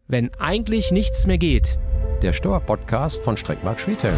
Wenn eigentlich nichts mehr geht. Der Steuerpodcast von Streckmark Schwedhelm.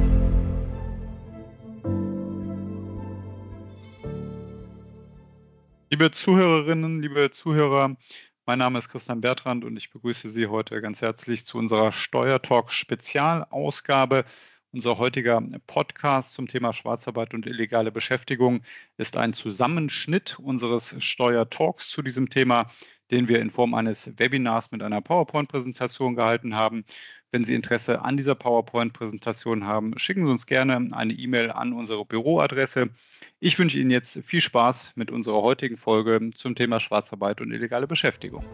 Liebe Zuhörerinnen, liebe Zuhörer, mein Name ist Christian Bertrand und ich begrüße Sie heute ganz herzlich zu unserer Steuertalk-Spezialausgabe. Unser heutiger Podcast zum Thema Schwarzarbeit und illegale Beschäftigung ist ein Zusammenschnitt unseres Steuertalks zu diesem Thema, den wir in Form eines Webinars mit einer PowerPoint-Präsentation gehalten haben. Wenn Sie Interesse an dieser PowerPoint-Präsentation haben, schicken Sie uns gerne eine E-Mail an unsere Büroadresse. Ich wünsche Ihnen jetzt viel Spaß mit unserer heutigen Folge zum Thema Schwarzarbeit und illegale Beschäftigung.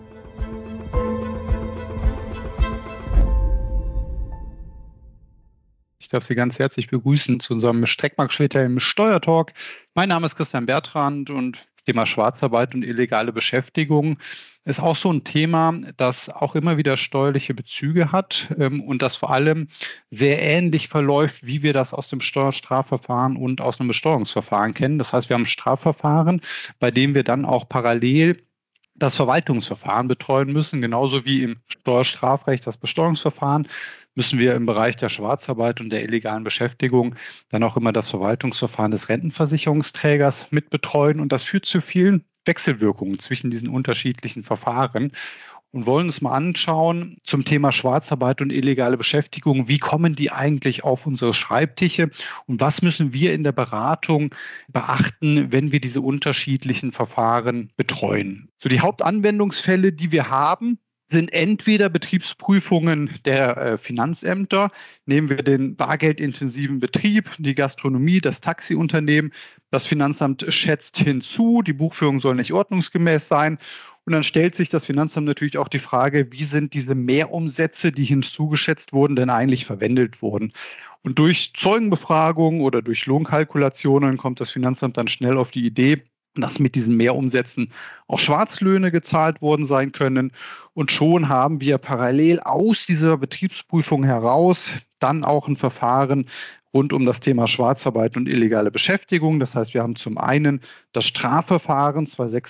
Ich darf Sie ganz herzlich begrüßen zu unserem Streckmark Schwedhelm Steuertalk. Mein Name ist Christian Bertrand und das Thema Schwarzarbeit und illegale Beschäftigung ist auch so ein Thema, das auch immer wieder steuerliche Bezüge hat und das vor allem sehr ähnlich verläuft, wie wir das aus dem Steuerstrafverfahren und aus einem Besteuerungsverfahren kennen. Das heißt, wir haben ein Strafverfahren, bei dem wir dann auch parallel das Verwaltungsverfahren betreuen müssen, genauso wie im Steuerstrafrecht das Besteuerungsverfahren, müssen wir im Bereich der Schwarzarbeit und der illegalen Beschäftigung dann auch immer das Verwaltungsverfahren des Rentenversicherungsträgers mit betreuen. Und das führt zu vielen Wechselwirkungen zwischen diesen unterschiedlichen Verfahren. Und wollen uns mal anschauen zum Thema Schwarzarbeit und illegale Beschäftigung. Wie kommen die eigentlich auf unsere Schreibtische und was müssen wir in der Beratung beachten, wenn wir diese unterschiedlichen Verfahren betreuen? So, die Hauptanwendungsfälle, die wir haben, sind entweder Betriebsprüfungen der Finanzämter, nehmen wir den bargeldintensiven Betrieb, die Gastronomie, das Taxiunternehmen, das Finanzamt schätzt hinzu, die Buchführung soll nicht ordnungsgemäß sein. Und dann stellt sich das Finanzamt natürlich auch die Frage, wie sind diese Mehrumsätze, die hinzugeschätzt wurden, denn eigentlich verwendet worden? Und durch Zeugenbefragungen oder durch Lohnkalkulationen kommt das Finanzamt dann schnell auf die Idee, dass mit diesen Mehrumsätzen auch Schwarzlöhne gezahlt worden sein können. Und schon haben wir parallel aus dieser Betriebsprüfung heraus dann auch ein Verfahren rund um das Thema Schwarzarbeit und illegale Beschäftigung. Das heißt, wir haben zum einen das Strafverfahren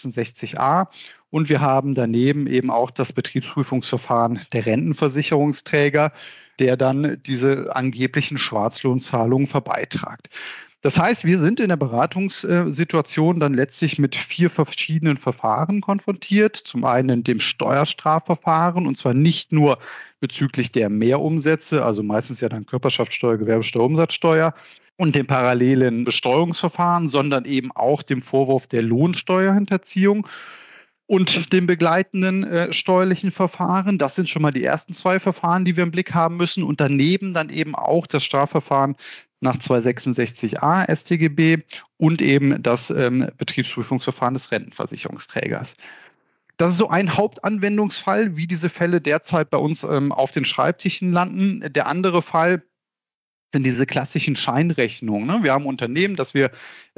266a und wir haben daneben eben auch das Betriebsprüfungsverfahren der Rentenversicherungsträger, der dann diese angeblichen Schwarzlohnzahlungen verbeitragt. Das heißt, wir sind in der Beratungssituation dann letztlich mit 4 verschiedenen Verfahren konfrontiert. Zum einen dem Steuerstrafverfahren, und zwar nicht nur bezüglich der Mehrumsätze, also meistens ja dann Körperschaftssteuer, Gewerbesteuer, Umsatzsteuer, und dem parallelen Besteuerungsverfahren, sondern eben auch dem Vorwurf der Lohnsteuerhinterziehung und dem begleitenden steuerlichen Verfahren. Das sind schon mal die ersten 2 Verfahren, die wir im Blick haben müssen. Und daneben dann eben auch das Strafverfahren nach 266a StGB und eben das Betriebsprüfungsverfahren des Rentenversicherungsträgers. Das ist so ein Hauptanwendungsfall, wie diese Fälle derzeit bei uns auf den Schreibtischen landen. Der andere Fall sind diese klassischen Scheinrechnungen. Ne? Wir haben ein Unternehmen, das wir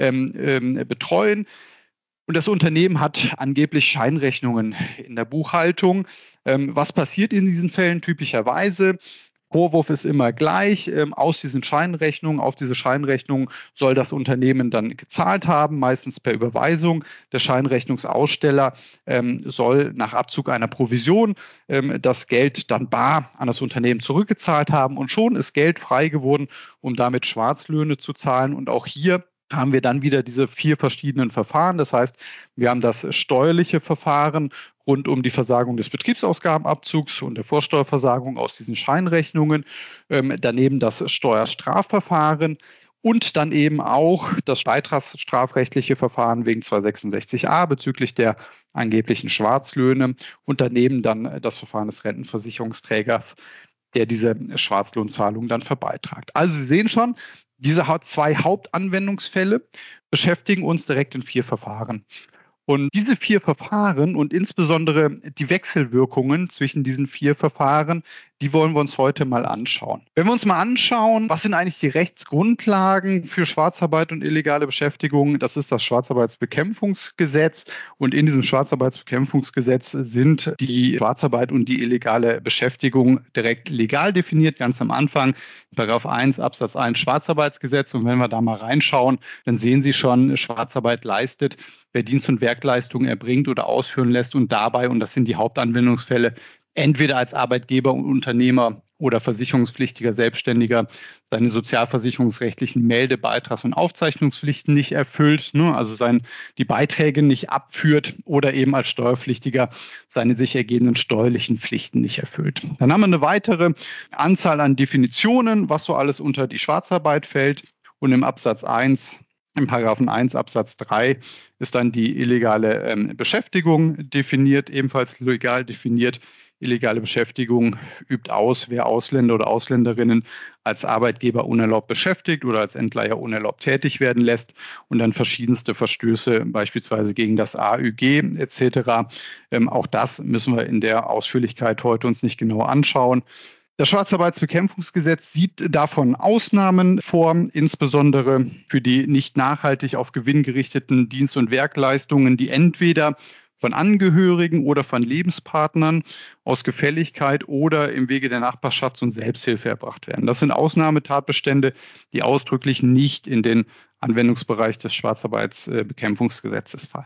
betreuen. Und das Unternehmen hat angeblich Scheinrechnungen in der Buchhaltung. Was passiert in diesen Fällen typischerweise? Vorwurf ist immer gleich. Aus diesen Scheinrechnungen, auf diese Scheinrechnungen soll das Unternehmen dann gezahlt haben, meistens per Überweisung. Der Scheinrechnungsaussteller soll nach Abzug einer Provision das Geld dann bar an das Unternehmen zurückgezahlt haben. Und schon ist Geld frei geworden, um damit Schwarzlöhne zu zahlen. Und auch hier haben wir dann wieder diese 4 verschiedenen Verfahren. Das heißt, wir haben das steuerliche Verfahren rund um die Versagung des Betriebsausgabenabzugs und der Vorsteuerversagung aus diesen Scheinrechnungen, daneben das Steuerstrafverfahren und dann eben auch das beitragsstrafrechtliche Verfahren wegen 266a bezüglich der angeblichen Schwarzlöhne und daneben dann das Verfahren des Rentenversicherungsträgers, der diese Schwarzlohnzahlung dann verbeitragt. Also Sie sehen schon, diese 2 Hauptanwendungsfälle beschäftigen uns direkt in 4 Verfahren. Und diese 4 Verfahren und insbesondere die Wechselwirkungen zwischen diesen 4 Verfahren, die wollen wir uns heute mal anschauen. Wenn wir uns mal anschauen, was sind eigentlich die Rechtsgrundlagen für Schwarzarbeit und illegale Beschäftigung, das ist das Schwarzarbeitsbekämpfungsgesetz. Und in diesem Schwarzarbeitsbekämpfungsgesetz sind die Schwarzarbeit und die illegale Beschäftigung direkt legal definiert, ganz am Anfang. Paragraph 1 Absatz 1 Schwarzarbeitsgesetz. Und wenn wir da mal reinschauen, dann sehen Sie schon, Schwarzarbeit leistet, wer Dienst- und Werkleistungen erbringt oder ausführen lässt und dabei, und das sind die Hauptanwendungsfälle, entweder als Arbeitgeber und Unternehmer oder versicherungspflichtiger Selbstständiger seine sozialversicherungsrechtlichen Melde-, Beitrags- und Aufzeichnungspflichten nicht erfüllt, also die Beiträge nicht abführt oder eben als Steuerpflichtiger seine sich ergebenden steuerlichen Pflichten nicht erfüllt. Dann haben wir eine weitere Anzahl an Definitionen, was so alles unter die Schwarzarbeit fällt. Und im Absatz 1, im Paragraphen 1 Absatz 3 ist dann die illegale Beschäftigung definiert, ebenfalls legal definiert. Illegale Beschäftigung übt aus, wer Ausländer oder Ausländerinnen als Arbeitgeber unerlaubt beschäftigt oder als Entleiher unerlaubt tätig werden lässt und dann verschiedenste Verstöße, beispielsweise gegen das AÜG etc. Auch das müssen wir in der Ausführlichkeit heute uns nicht genau anschauen. Das Schwarzarbeitsbekämpfungsgesetz sieht davon Ausnahmen vor, insbesondere für die nicht nachhaltig auf Gewinn gerichteten Dienst- und Werkleistungen, die entweder von Angehörigen oder von Lebenspartnern aus Gefälligkeit oder im Wege der Nachbarschafts- und Selbsthilfe erbracht werden. Das sind Ausnahmetatbestände, die ausdrücklich nicht in den Anwendungsbereich des Schwarzarbeitsbekämpfungsgesetzes fallen.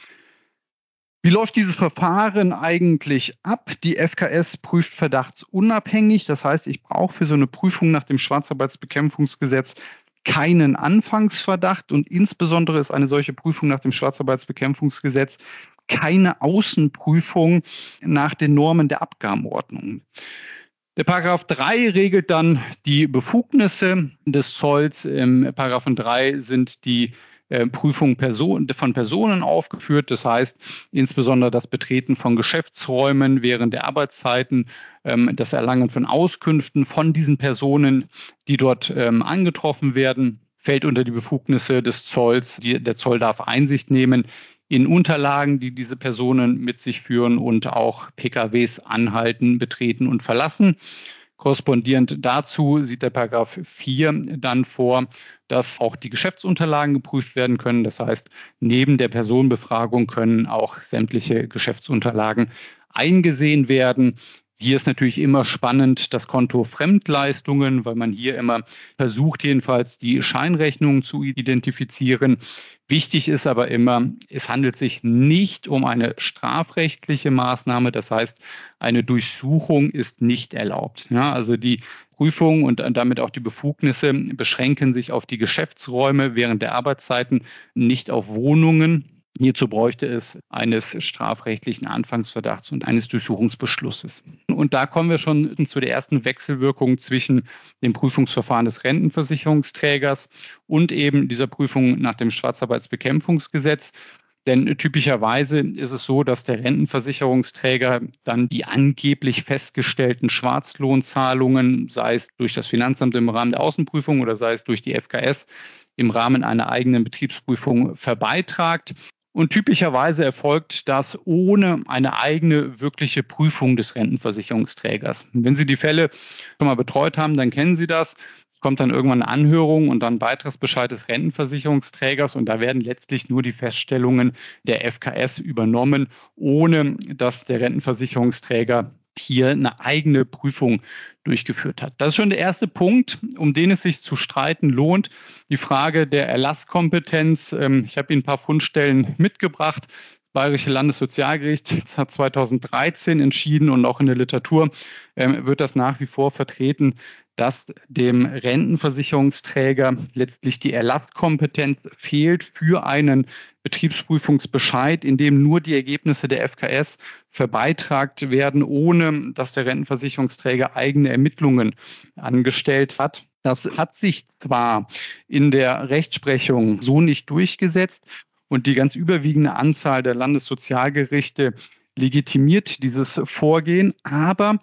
Wie läuft dieses Verfahren eigentlich ab? Die FKS prüft verdachtsunabhängig. Das heißt, ich brauche für so eine Prüfung nach dem Schwarzarbeitsbekämpfungsgesetz keinen Anfangsverdacht und insbesondere ist eine solche Prüfung nach dem Schwarzarbeitsbekämpfungsgesetz keine Außenprüfung nach den Normen der Abgabenordnung. Der Paragraph 3 regelt dann die Befugnisse des Zolls. Im Paragraphen 3 sind die Prüfung von Personen aufgeführt. Das heißt insbesondere das Betreten von Geschäftsräumen während der Arbeitszeiten, das Erlangen von Auskünften von diesen Personen, die dort angetroffen werden, fällt unter die Befugnisse des Zolls. Der Zoll darf Einsicht nehmen in Unterlagen, die diese Personen mit sich führen und auch PKWs anhalten, betreten und verlassen. Korrespondierend dazu sieht der Paragraph 4 dann vor, dass auch die Geschäftsunterlagen geprüft werden können. Das heißt, neben der Personenbefragung können auch sämtliche Geschäftsunterlagen eingesehen werden. Hier ist natürlich immer spannend das Konto Fremdleistungen, weil man hier immer versucht, jedenfalls die Scheinrechnungen zu identifizieren. Wichtig ist aber immer, es handelt sich nicht um eine strafrechtliche Maßnahme. Das heißt, eine Durchsuchung ist nicht erlaubt. Ja, also die Prüfung und damit auch die Befugnisse beschränken sich auf die Geschäftsräume während der Arbeitszeiten, nicht auf Wohnungen. Hierzu bräuchte es eines strafrechtlichen Anfangsverdachts und eines Durchsuchungsbeschlusses. Und da kommen wir schon zu der ersten Wechselwirkung zwischen dem Prüfungsverfahren des Rentenversicherungsträgers und eben dieser Prüfung nach dem Schwarzarbeitsbekämpfungsgesetz. Denn typischerweise ist es so, dass der Rentenversicherungsträger dann die angeblich festgestellten Schwarzlohnzahlungen, sei es durch das Finanzamt im Rahmen der Außenprüfung oder sei es durch die FKS, im Rahmen einer eigenen Betriebsprüfung verbeitragt. Und typischerweise erfolgt das ohne eine eigene wirkliche Prüfung des Rentenversicherungsträgers. Wenn Sie die Fälle schon mal betreut haben, dann kennen Sie das. Es kommt dann irgendwann eine Anhörung und dann Beitragsbescheid des Rentenversicherungsträgers und da werden letztlich nur die Feststellungen der FKS übernommen, ohne dass der Rentenversicherungsträger hier eine eigene Prüfung durchgeführt hat. Das ist schon der erste Punkt, um den es sich zu streiten lohnt. Die Frage der Erlasskompetenz. Ich habe Ihnen ein paar Fundstellen mitgebracht. Das Bayerische Landessozialgericht hat 2013 entschieden und auch in der Literatur wird das nach wie vor vertreten, dass dem Rentenversicherungsträger letztlich die Erlasskompetenz fehlt für einen Betriebsprüfungsbescheid, in dem nur die Ergebnisse der FKS verbeitragt werden, ohne dass der Rentenversicherungsträger eigene Ermittlungen angestellt hat. Das hat sich zwar in der Rechtsprechung so nicht durchgesetzt und die ganz überwiegende Anzahl der Landessozialgerichte legitimiert dieses Vorgehen, aber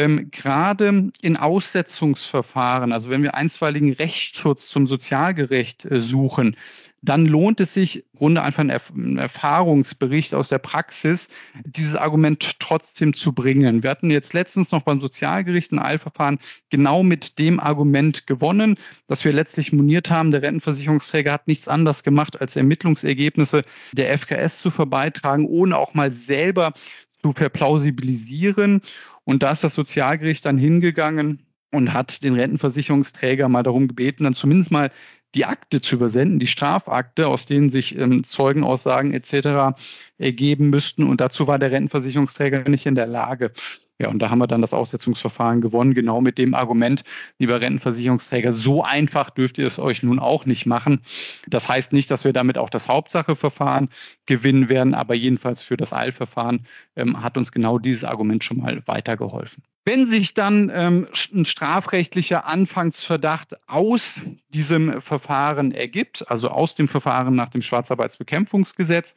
gerade in Aussetzungsverfahren, also wenn wir einstweiligen Rechtsschutz zum Sozialgericht suchen, dann lohnt es sich, im Grunde einfach einen Erfahrungsbericht aus der Praxis, dieses Argument trotzdem zu bringen. Wir hatten jetzt letztens noch beim Sozialgericht ein Eilverfahren genau mit dem Argument gewonnen, dass wir letztlich moniert haben, der Rentenversicherungsträger hat nichts anderes gemacht, als Ermittlungsergebnisse der FKS zu verbeitragen, ohne auch mal selber zu verplausibilisieren. Und da ist das Sozialgericht dann hingegangen und hat den Rentenversicherungsträger mal darum gebeten, dann zumindest mal die Akte zu übersenden, die Strafakte, aus denen sich Zeugenaussagen etc. ergeben müssten. Und dazu war der Rentenversicherungsträger nicht in der Lage. Ja, und da haben wir dann das Aussetzungsverfahren gewonnen, genau mit dem Argument, lieber Rentenversicherungsträger, so einfach dürft ihr es euch nun auch nicht machen. Das heißt nicht, dass wir damit auch das Hauptsacheverfahren gewinnen werden, aber jedenfalls für das Eilverfahren hat uns genau dieses Argument schon mal weitergeholfen. Wenn sich dann ein strafrechtlicher Anfangsverdacht aus diesem Verfahren ergibt, also aus dem Verfahren nach dem Schwarzarbeitsbekämpfungsgesetz,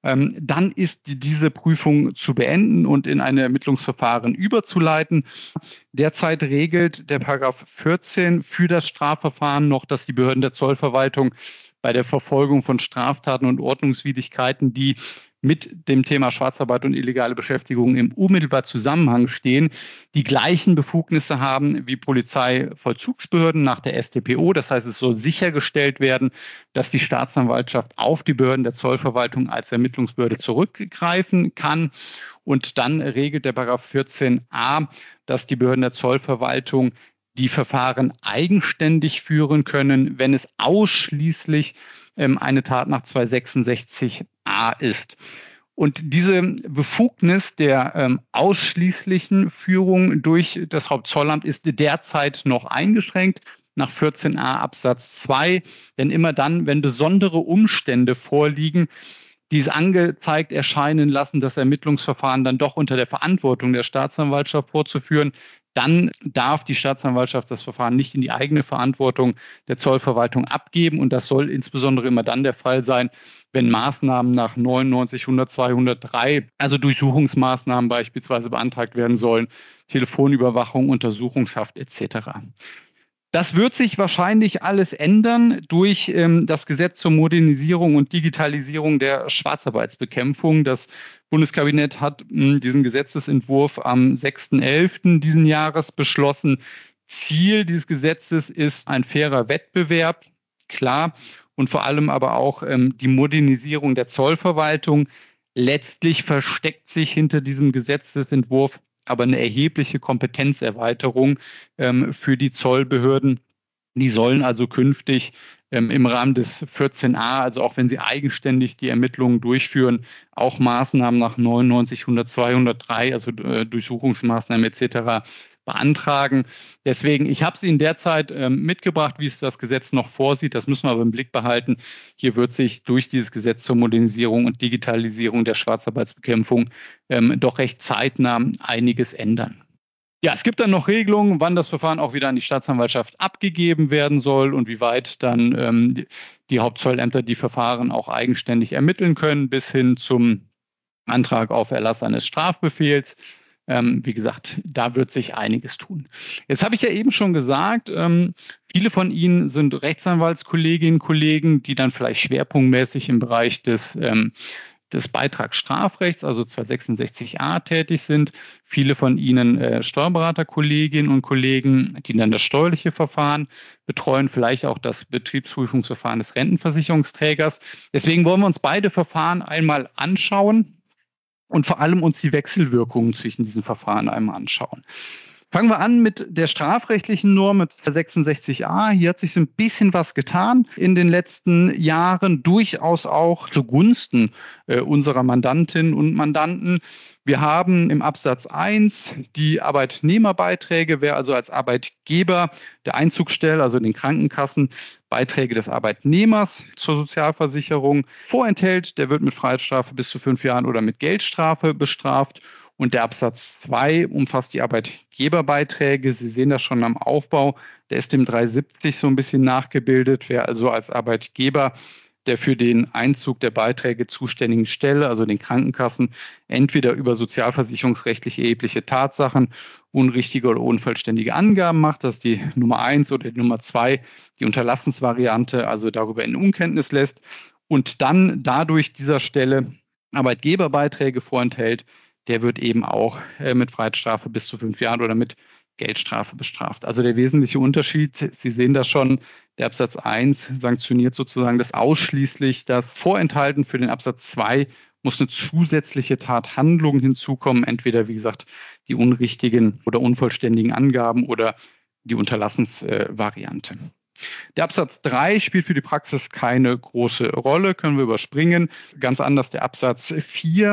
dann ist diese Prüfung zu beenden und in ein Ermittlungsverfahren überzuleiten. Derzeit regelt der Paragraph 14 für das Strafverfahren noch, dass die Behörden der Zollverwaltung bei der Verfolgung von Straftaten und Ordnungswidrigkeiten, die mit dem Thema Schwarzarbeit und illegale Beschäftigung im unmittelbaren Zusammenhang stehen, die gleichen Befugnisse haben wie Polizeivollzugsbehörden nach der StPO. Das heißt, es soll sichergestellt werden, dass die Staatsanwaltschaft auf die Behörden der Zollverwaltung als Ermittlungsbehörde zurückgreifen kann. Und dann regelt der Paragraph 14a, dass die Behörden der Zollverwaltung die Verfahren eigenständig führen können, wenn es ausschließlich eine Tat nach 266a ist. Und diese Befugnis der ausschließlichen Führung durch das Hauptzollamt ist derzeit noch eingeschränkt nach 14a Absatz 2, denn immer dann, wenn besondere Umstände vorliegen, die es angezeigt erscheinen lassen, das Ermittlungsverfahren dann doch unter der Verantwortung der Staatsanwaltschaft fortzuführen, dann darf die Staatsanwaltschaft das Verfahren nicht in die eigene Verantwortung der Zollverwaltung abgeben. Und das soll insbesondere immer dann der Fall sein, wenn Maßnahmen nach 99, 100, 203, also Durchsuchungsmaßnahmen beispielsweise beantragt werden sollen, Telefonüberwachung, Untersuchungshaft etc. Das wird sich wahrscheinlich alles ändern durch das Gesetz zur Modernisierung und Digitalisierung der Schwarzarbeitsbekämpfung. Das Bundeskabinett hat diesen Gesetzesentwurf am 6.11. diesen Jahres beschlossen. Ziel dieses Gesetzes ist ein fairer Wettbewerb, klar, und vor allem aber auch die Modernisierung der Zollverwaltung. Letztlich versteckt sich hinter diesem Gesetzesentwurf aber eine erhebliche Kompetenzerweiterung für die Zollbehörden. Die sollen also künftig im Rahmen des 14a, also auch wenn sie eigenständig die Ermittlungen durchführen, auch Maßnahmen nach 99, 100, 203, also Durchsuchungsmaßnahmen etc. beantragen. Deswegen, ich habe es Ihnen derzeit mitgebracht, wie es das Gesetz noch vorsieht. Das müssen wir aber im Blick behalten. Hier wird sich durch dieses Gesetz zur Modernisierung und Digitalisierung der Schwarzarbeitsbekämpfung doch recht zeitnah einiges ändern. Ja, es gibt dann noch Regelungen, wann das Verfahren auch wieder an die Staatsanwaltschaft abgegeben werden soll und wie weit dann die Hauptzollämter die Verfahren auch eigenständig ermitteln können, bis hin zum Antrag auf Erlass eines Strafbefehls. Wie gesagt, da wird sich einiges tun. Jetzt habe ich ja eben schon gesagt, viele von Ihnen sind Rechtsanwaltskolleginnen und Kollegen, die dann vielleicht schwerpunktmäßig im Bereich des Beitragsstrafrechts, also 266a, tätig sind. Viele von Ihnen Steuerberaterkolleginnen und Kollegen, die dann das steuerliche Verfahren betreuen, vielleicht auch das Betriebsprüfungsverfahren des Rentenversicherungsträgers. Deswegen wollen wir uns beide Verfahren einmal anschauen und vor allem uns die Wechselwirkungen zwischen diesen Verfahren einmal anschauen. Fangen wir an mit der strafrechtlichen Norm, mit 266a. Hier hat sich so ein bisschen was getan in den letzten Jahren, durchaus auch zugunsten unserer Mandantinnen und Mandanten. Wir haben im Absatz 1 die Arbeitnehmerbeiträge, wer also als Arbeitgeber der Einzugstelle, also den Krankenkassen, Beiträge des Arbeitnehmers zur Sozialversicherung vorenthält, der wird mit Freiheitsstrafe bis zu 5 Jahren oder mit Geldstrafe bestraft. Und der Absatz 2 umfasst die Arbeitgeberbeiträge. Sie sehen das schon am Aufbau. Der ist im 370 so ein bisschen nachgebildet. Wer also als Arbeitgeber der für den Einzug der Beiträge zuständigen Stelle, also den Krankenkassen, entweder über sozialversicherungsrechtlich erhebliche Tatsachen, unrichtige oder unvollständige Angaben macht, das ist die Nummer 1, oder die Nummer 2, die Unterlassensvariante, also darüber in Unkenntnis lässt und dann dadurch dieser Stelle Arbeitgeberbeiträge vorenthält, der wird eben auch mit Freiheitsstrafe bis zu 5 Jahren oder mit Geldstrafe bestraft. Also der wesentliche Unterschied, Sie sehen das schon, der Absatz 1 sanktioniert sozusagen das ausschließlich. Das Vorenthalten für den Absatz 2 muss eine zusätzliche Tathandlung hinzukommen, entweder wie gesagt die unrichtigen oder unvollständigen Angaben oder die Unterlassensvariante. Der Absatz 3 spielt für die Praxis keine große Rolle, können wir überspringen. Ganz anders der Absatz 4.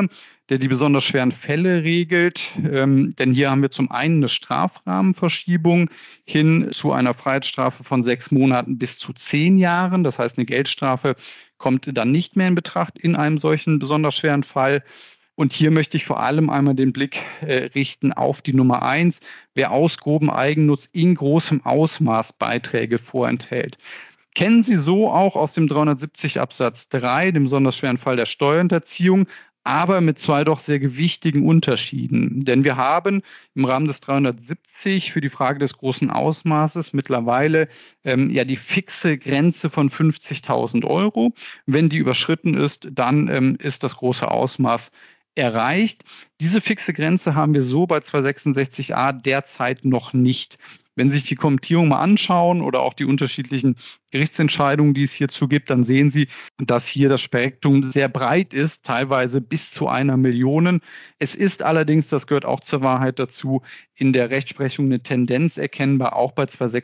der die besonders schweren Fälle regelt. Denn hier haben wir zum einen eine Strafrahmenverschiebung hin zu einer Freiheitsstrafe von 6 Monaten bis zu 10 Jahren. Das heißt, eine Geldstrafe kommt dann nicht mehr in Betracht in einem solchen besonders schweren Fall. Und hier möchte ich vor allem einmal den Blick richten auf die Nummer 1, wer aus grobem Eigennutz in großem Ausmaß Beiträge vorenthält. Kennen Sie so auch aus dem 370 Absatz 3, dem besonders schweren Fall der Steuerhinterziehung, aber mit 2 doch sehr gewichtigen Unterschieden. Denn wir haben im Rahmen des 370 für die Frage des großen Ausmaßes mittlerweile die fixe Grenze von 50.000 Euro. Wenn die überschritten ist, dann ist das große Ausmaß erreicht. Diese fixe Grenze haben wir so bei 266a derzeit noch nicht. Wenn Sie sich die Kommentierung mal anschauen oder auch die unterschiedlichen Gerichtsentscheidungen, die es hierzu gibt, dann sehen Sie, dass hier das Spektrum sehr breit ist, teilweise bis zu 1 Million. Es ist allerdings, das gehört auch zur Wahrheit dazu, in der Rechtsprechung eine Tendenz erkennbar, auch bei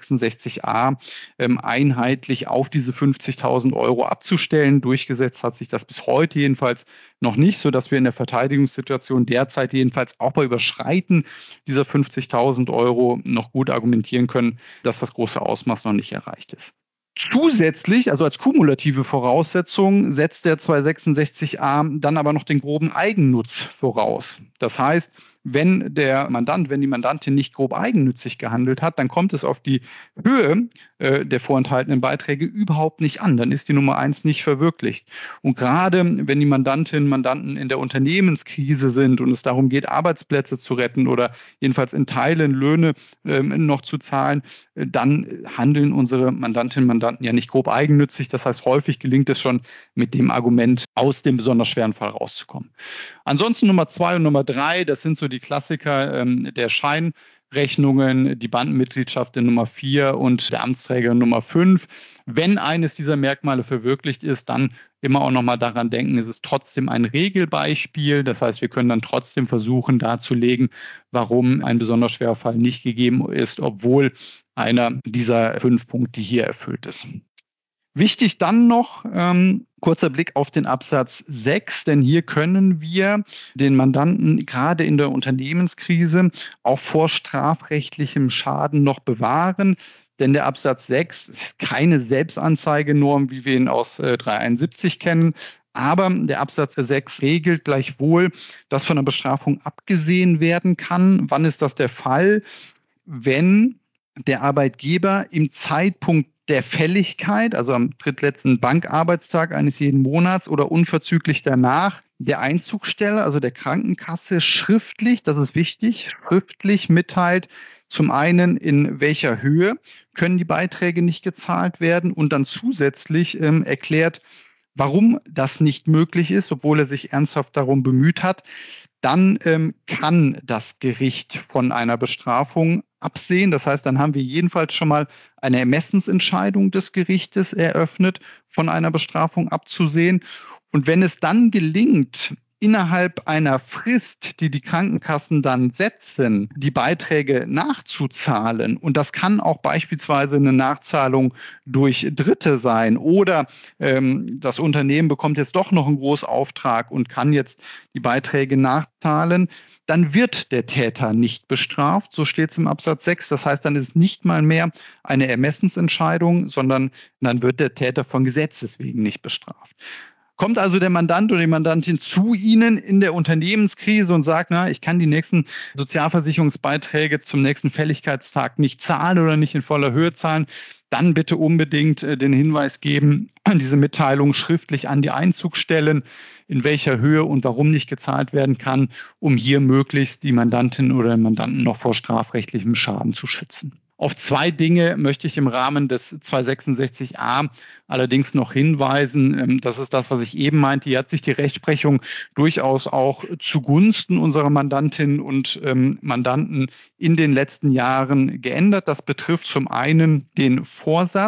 266a einheitlich auf diese 50.000 Euro abzustellen. Durchgesetzt hat sich das bis heute jedenfalls noch nicht, sodass wir in der Verteidigungssituation derzeit jedenfalls auch bei Überschreiten dieser 50.000 Euro noch gut argumentieren können, dass das große Ausmaß noch nicht erreicht ist. Zusätzlich, also als kumulative Voraussetzung, setzt der 266a dann aber noch den groben Eigennutz voraus. Das heißt, wenn die Mandantin nicht grob eigennützig gehandelt hat, dann kommt es auf die Höhe der vorenthaltenen Beiträge überhaupt nicht an. Dann ist die Nummer 1 nicht verwirklicht. Und gerade wenn die Mandantinnen und Mandanten in der Unternehmenskrise sind und es darum geht, Arbeitsplätze zu retten oder jedenfalls in Teilen Löhne noch zu zahlen, dann handeln unsere Mandantinnen und Mandanten ja nicht grob eigennützig. Das heißt, häufig gelingt es schon, mit dem Argument aus dem besonders schweren Fall rauszukommen. Ansonsten Nummer 2 und Nummer 3, das sind so die Klassiker der Scheinrechnungen, die Bandenmitgliedschaft in Nummer 4 und der Amtsträger in Nummer 5. Wenn eines dieser Merkmale verwirklicht ist, dann immer auch nochmal daran denken, es ist trotzdem ein Regelbeispiel. Das heißt, wir können dann trotzdem versuchen darzulegen, warum ein besonders schwerer Fall nicht gegeben ist, obwohl einer dieser 5 Punkte hier erfüllt ist. Wichtig dann noch, kurzer Blick auf den Absatz 6, denn hier können wir den Mandanten gerade in der Unternehmenskrise auch vor strafrechtlichem Schaden noch bewahren. Denn der Absatz 6 ist keine Selbstanzeigenorm, wie wir ihn aus 371 kennen. Aber der Absatz 6 regelt gleichwohl, dass von der Bestrafung abgesehen werden kann. Wann ist das der Fall? Wenn der Arbeitgeber im Zeitpunkt der Fälligkeit, also am drittletzten Bankarbeitstag eines jeden Monats oder unverzüglich danach, der Einzugsstelle, also der Krankenkasse, schriftlich, das ist wichtig, schriftlich mitteilt, zum einen in welcher Höhe können die Beiträge nicht gezahlt werden und dann zusätzlich erklärt, warum das nicht möglich ist, obwohl er sich ernsthaft darum bemüht hat. Dann kann das Gericht von einer Bestrafung absehen. Das heißt, dann haben wir jedenfalls schon mal eine Ermessensentscheidung des Gerichtes eröffnet, von einer Bestrafung abzusehen. Und wenn es dann gelingt, innerhalb einer Frist, die die Krankenkassen dann setzen, die Beiträge nachzuzahlen, und das kann auch beispielsweise eine Nachzahlung durch Dritte sein oder das Unternehmen bekommt jetzt doch noch einen Großauftrag und kann jetzt die Beiträge nachzahlen, dann wird der Täter nicht bestraft. So steht es im Absatz 6. Das heißt, dann ist es nicht mal mehr eine Ermessensentscheidung, sondern dann wird der Täter von Gesetzes wegen nicht bestraft. Kommt also der Mandant oder die Mandantin zu Ihnen in der Unternehmenskrise und sagt, ich kann die nächsten Sozialversicherungsbeiträge zum nächsten Fälligkeitstag nicht zahlen oder nicht in voller Höhe zahlen, dann bitte unbedingt den Hinweis geben, diese Mitteilung schriftlich an die Einzugsstellen, in welcher Höhe und warum nicht gezahlt werden kann, um hier möglichst die Mandantin oder den Mandanten noch vor strafrechtlichem Schaden zu schützen. Auf 2 Dinge möchte ich im Rahmen des 266a allerdings noch hinweisen. Das ist das, was ich eben meinte. Hier hat sich die Rechtsprechung durchaus auch zugunsten unserer Mandantinnen und Mandanten in den letzten Jahren geändert. Das betrifft zum einen den Vorsatz.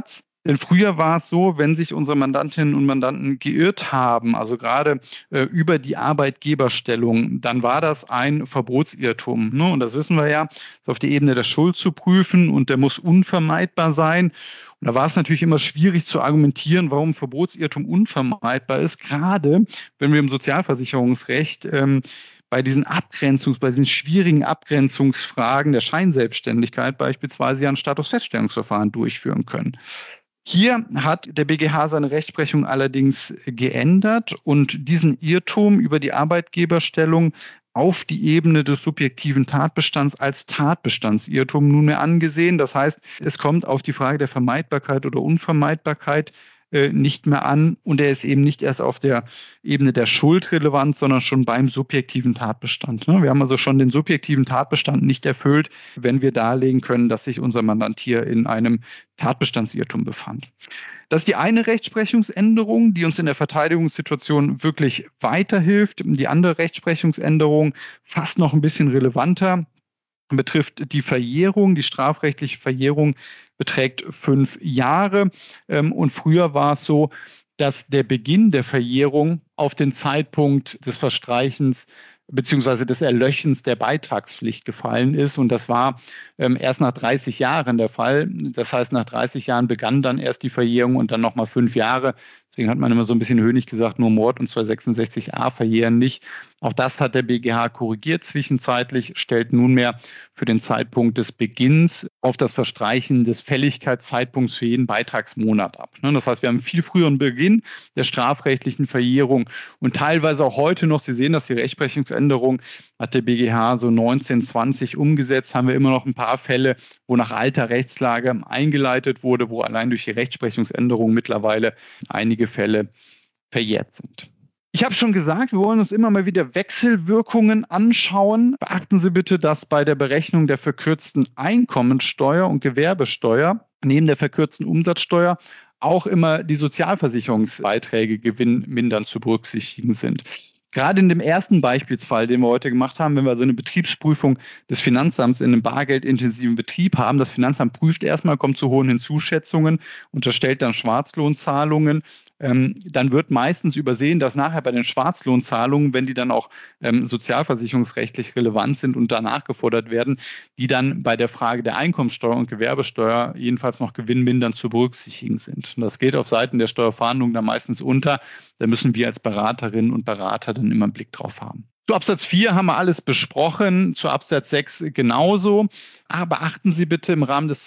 Denn früher war es so, wenn sich unsere Mandantinnen und Mandanten geirrt haben, also gerade über die Arbeitgeberstellung, dann war das ein Verbotsirrtum. Ne? Und das wissen wir ja, ist auf die Ebene der Schuld zu prüfen und der muss unvermeidbar sein. Und da war es natürlich immer schwierig zu argumentieren, warum Verbotsirrtum unvermeidbar ist, gerade wenn wir im Sozialversicherungsrecht bei diesen schwierigen Abgrenzungsfragen der Scheinselbstständigkeit beispielsweise ja ein Statusfeststellungsverfahren durchführen können. Hier hat der BGH seine Rechtsprechung allerdings geändert und diesen Irrtum über die Arbeitgeberstellung auf die Ebene des subjektiven Tatbestands als Tatbestandsirrtum nunmehr angesehen. Das heißt, es kommt auf die Frage der Vermeidbarkeit oder Unvermeidbarkeit nicht mehr an und er ist eben nicht erst auf der Ebene der Schuld relevant, sondern schon beim subjektiven Tatbestand. Wir haben also schon den subjektiven Tatbestand nicht erfüllt, wenn wir darlegen können, dass sich unser Mandant hier in einem Tatbestandsirrtum befand. Das ist die eine Rechtsprechungsänderung, die uns in der Verteidigungssituation wirklich weiterhilft. Die andere Rechtsprechungsänderung, fast noch ein bisschen relevanter, betrifft die Verjährung. Die strafrechtliche Verjährung beträgt 5 Jahre. Und früher war es so, dass der Beginn der Verjährung auf den Zeitpunkt des Verstreichens bzw. des Erlöschens der Beitragspflicht gefallen ist. Und das war erst nach 30 Jahren der Fall. Das heißt, nach 30 Jahren begann dann erst die Verjährung und dann nochmal 5 Jahre. Deswegen hat man immer so ein bisschen höhnisch gesagt, nur Mord und 266a verjähren nicht. Auch das hat der BGH korrigiert zwischenzeitlich, stellt nunmehr für den Zeitpunkt des Beginns auf das Verstreichen des Fälligkeitszeitpunkts für jeden Beitragsmonat ab. Das heißt, wir haben einen viel früheren Beginn der strafrechtlichen Verjährung und teilweise auch heute noch, Sie sehen das, die Rechtsprechungsänderung hat der BGH so 1920 umgesetzt, haben wir immer noch ein paar Fälle, wo nach alter Rechtslage eingeleitet wurde, wo allein durch die Rechtsprechungsänderung mittlerweile einige Fälle verjährt sind. Ich habe schon gesagt, wir wollen uns immer mal wieder Wechselwirkungen anschauen. Beachten Sie bitte, dass bei der Berechnung der verkürzten Einkommensteuer und Gewerbesteuer neben der verkürzten Umsatzsteuer auch immer die Sozialversicherungsbeiträge gewinnmindernd zu berücksichtigen sind. Gerade in dem ersten Beispielsfall, den wir heute gemacht haben, wenn wir also eine Betriebsprüfung des Finanzamts in einem bargeldintensiven Betrieb haben, das Finanzamt prüft erstmal, kommt zu hohen Hinzuschätzungen, unterstellt dann Schwarzlohnzahlungen, dann wird meistens übersehen, dass nachher bei den Schwarzlohnzahlungen, wenn die dann auch sozialversicherungsrechtlich relevant sind und danach gefordert werden, die dann bei der Frage der Einkommensteuer und Gewerbesteuer jedenfalls noch gewinnmindernd zu berücksichtigen sind. Und das geht auf Seiten der Steuerfahndung dann meistens unter. Da müssen wir als Beraterinnen und Berater dann immer einen Blick drauf haben. Zu Absatz 4 haben wir alles besprochen, zu Absatz 6 genauso. Aber beachten Sie bitte im Rahmen des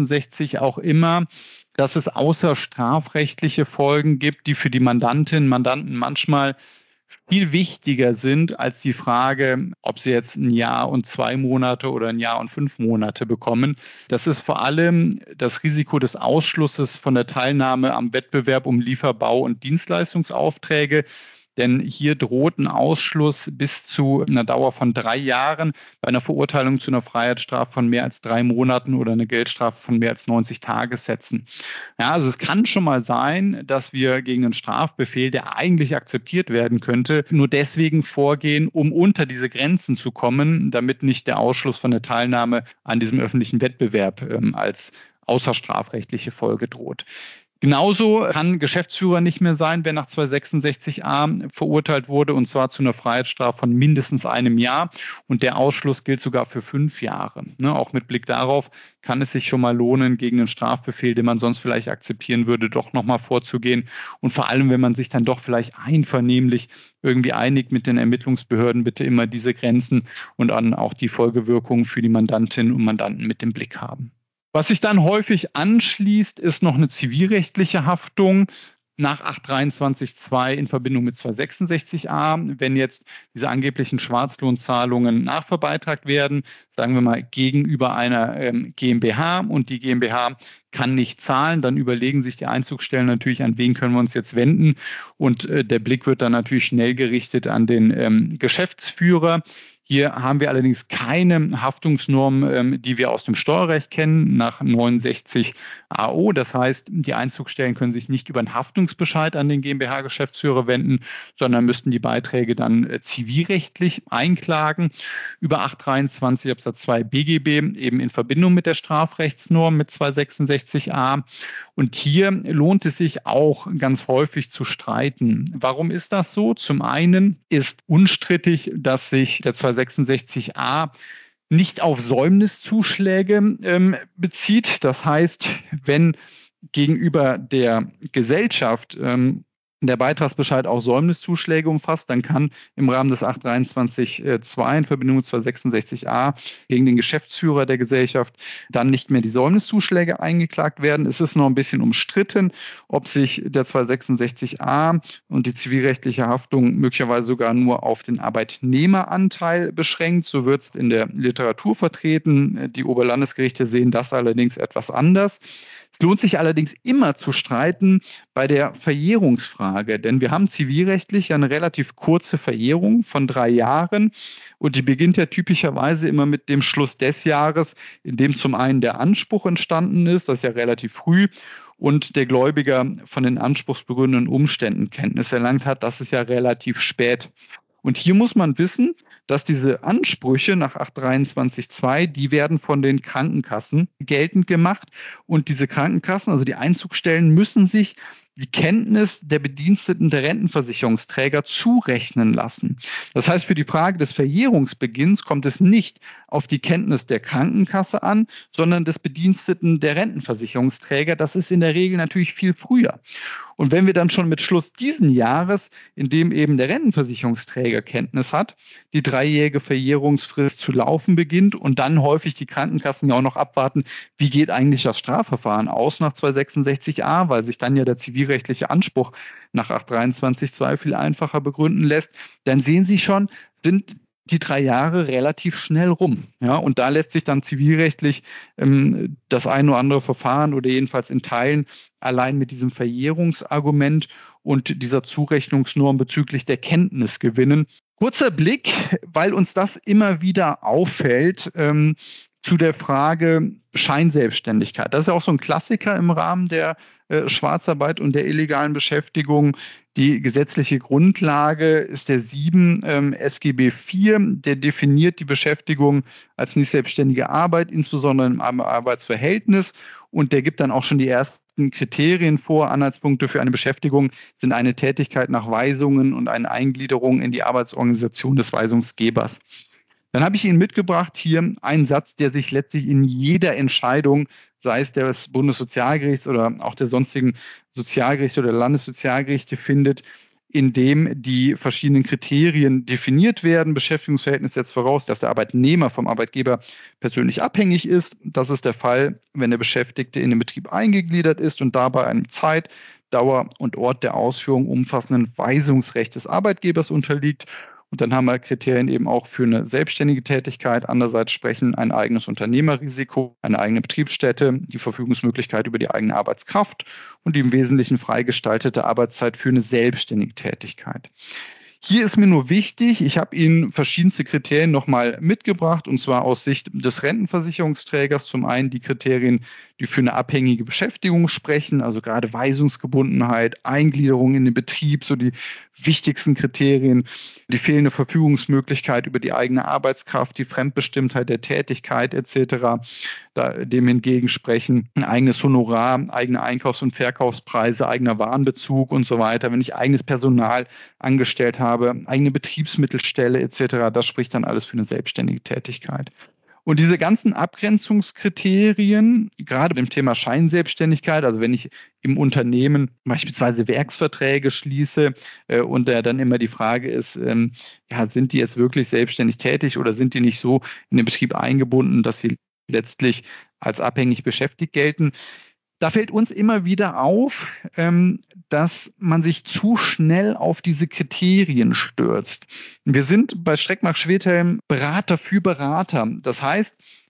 266 auch immer, dass es außerstrafrechtliche Folgen gibt, die für die Mandantinnen und Mandanten manchmal viel wichtiger sind als die Frage, ob sie jetzt 1 Jahr und 2 Monate oder 1 Jahr und 5 Monate bekommen. Das ist vor allem das Risiko des Ausschlusses von der Teilnahme am Wettbewerb um Lieferbau- und Dienstleistungsaufträge. Denn hier droht ein Ausschluss bis zu einer Dauer von 3 Jahren bei einer Verurteilung zu einer Freiheitsstrafe von mehr als 3 Monaten oder eine Geldstrafe von mehr als 90 Tagessätzen. Ja, also es kann schon mal sein, dass wir gegen einen Strafbefehl, der eigentlich akzeptiert werden könnte, nur deswegen vorgehen, um unter diese Grenzen zu kommen, damit nicht der Ausschluss von der Teilnahme an diesem öffentlichen Wettbewerb als außerstrafrechtliche Folge droht. Genauso kann Geschäftsführer nicht mehr sein, wer nach 266a verurteilt wurde, und zwar zu einer Freiheitsstrafe von mindestens 1 Jahr. Und der Ausschluss gilt sogar für 5 Jahre. Auch mit Blick darauf kann es sich schon mal lohnen, gegen einen Strafbefehl, den man sonst vielleicht akzeptieren würde, doch nochmal vorzugehen. Und vor allem, wenn man sich dann doch vielleicht einvernehmlich irgendwie einigt mit den Ermittlungsbehörden, bitte immer diese Grenzen und dann auch die Folgewirkungen für die Mandantinnen und Mandanten mit im Blick haben. Was sich dann häufig anschließt, ist noch eine zivilrechtliche Haftung nach 823.2 in Verbindung mit 266a. Wenn jetzt diese angeblichen Schwarzlohnzahlungen nachverbeitragt werden, sagen wir mal gegenüber einer GmbH und die GmbH kann nicht zahlen, dann überlegen sich die Einzugsstellen natürlich, an wen können wir uns jetzt wenden. Und der Blick wird dann natürlich schnell gerichtet an den Geschäftsführer. Hier haben wir allerdings keine Haftungsnorm, die wir aus dem Steuerrecht kennen, nach 69 AO. Das heißt, die Einzugstellen können sich nicht über einen Haftungsbescheid an den GmbH-Geschäftsführer wenden, sondern müssten die Beiträge dann zivilrechtlich einklagen über 823 Absatz 2 BGB, eben in Verbindung mit der Strafrechtsnorm mit 266a. Und hier lohnt es sich auch ganz häufig zu streiten. Warum ist das so? Zum einen ist unstrittig, dass sich der 266a nicht auf Säumniszuschläge bezieht. Das heißt, wenn gegenüber der Gesellschaft der Beitragsbescheid auch Säumniszuschläge umfasst, dann kann im Rahmen des 823.2 in Verbindung mit 266a gegen den Geschäftsführer der Gesellschaft dann nicht mehr die Säumniszuschläge eingeklagt werden. Es ist noch ein bisschen umstritten, ob sich der 266a und die zivilrechtliche Haftung möglicherweise sogar nur auf den Arbeitnehmeranteil beschränkt. So wird es in der Literatur vertreten. Die Oberlandesgerichte sehen das allerdings etwas anders. Es lohnt sich allerdings immer zu streiten bei der Verjährungsfrage, denn wir haben zivilrechtlich eine relativ kurze Verjährung von 3 Jahren und die beginnt ja typischerweise immer mit dem Schluss des Jahres, in dem zum einen der Anspruch entstanden ist, das ist ja relativ früh, und der Gläubiger von den anspruchsbegründenden Umständen Kenntnis erlangt hat, das ist ja relativ spät. Und hier muss man wissen, dass diese Ansprüche nach 823.2, die werden von den Krankenkassen geltend gemacht. Und diese Krankenkassen, also die Einzugstellen, müssen sich die Kenntnis der Bediensteten der Rentenversicherungsträger zurechnen lassen. Das heißt, für die Frage des Verjährungsbeginns kommt es nicht auf die Kenntnis der Krankenkasse an, sondern des Bediensteten der Rentenversicherungsträger. Das ist in der Regel natürlich viel früher. Und wenn wir dann schon mit Schluss diesen Jahres, in dem eben der Rentenversicherungsträger Kenntnis hat, die 3-jährige Verjährungsfrist zu laufen beginnt und dann häufig die Krankenkassen ja auch noch abwarten, wie geht eigentlich das Strafverfahren aus nach 266a, weil sich dann ja der zivilrechtliche Anspruch nach 823.2 viel einfacher begründen lässt, dann sehen Sie schon, sind die 3 Jahre relativ schnell rum. Ja, und da lässt sich dann zivilrechtlich das ein oder andere Verfahren oder jedenfalls in Teilen allein mit diesem Verjährungsargument und dieser Zurechnungsnorm bezüglich der Kenntnis gewinnen. Kurzer Blick, weil uns das immer wieder auffällt, zu der Frage Scheinselbstständigkeit. Das ist ja auch so ein Klassiker im Rahmen der Schwarzarbeit und der illegalen Beschäftigung. Die gesetzliche Grundlage ist der 7 SGB IV, der definiert die Beschäftigung als nicht selbstständige Arbeit, insbesondere im Arbeitsverhältnis. Und der gibt dann auch schon die ersten Kriterien vor. Anhaltspunkte für eine Beschäftigung sind eine Tätigkeit nach Weisungen und eine Eingliederung in die Arbeitsorganisation des Weisungsgebers. Dann habe ich Ihnen mitgebracht hier einen Satz, der sich letztlich in jeder Entscheidung, sei es des Bundessozialgerichts oder auch der sonstigen Sozialgerichte oder Landessozialgerichte findet, in dem die verschiedenen Kriterien definiert werden. Beschäftigungsverhältnis setzt voraus, dass der Arbeitnehmer vom Arbeitgeber persönlich abhängig ist. Das ist der Fall, wenn der Beschäftigte in den Betrieb eingegliedert ist und dabei einem Zeit, Dauer und Ort der Ausführung umfassenden Weisungsrecht des Arbeitgebers unterliegt. Und dann haben wir Kriterien eben auch für eine selbstständige Tätigkeit. Andererseits sprechen ein eigenes Unternehmerrisiko, eine eigene Betriebsstätte, die Verfügungsmöglichkeit über die eigene Arbeitskraft und die im Wesentlichen freigestaltete Arbeitszeit für eine selbstständige Tätigkeit. Hier ist mir nur wichtig, ich habe Ihnen verschiedenste Kriterien nochmal mitgebracht, und zwar aus Sicht des Rentenversicherungsträgers. Zum einen die Kriterien, die für eine abhängige Beschäftigung sprechen, also gerade Weisungsgebundenheit, Eingliederung in den Betrieb, so die wichtigsten Kriterien, die fehlende Verfügungsmöglichkeit über die eigene Arbeitskraft, die Fremdbestimmtheit der Tätigkeit etc. Dem hingegen sprechen ein eigenes Honorar, eigene Einkaufs- und Verkaufspreise, eigener Warenbezug und so weiter. Wenn ich eigenes Personal angestellt habe, eigene Betriebsmittelstelle etc., das spricht dann alles für eine selbstständige Tätigkeit. Und diese ganzen Abgrenzungskriterien, gerade beim Thema Scheinselbstständigkeit, also wenn ich im Unternehmen beispielsweise Werksverträge schließe und dann immer die Frage ist, sind die jetzt wirklich selbstständig tätig oder sind die nicht so in den Betrieb eingebunden, dass sie letztlich als abhängig beschäftigt gelten? Da fällt uns immer wieder auf, dass man sich zu schnell auf diese Kriterien stürzt. Wir sind bei Streckmark Schwedhelm Berater für Berater. Das heißt,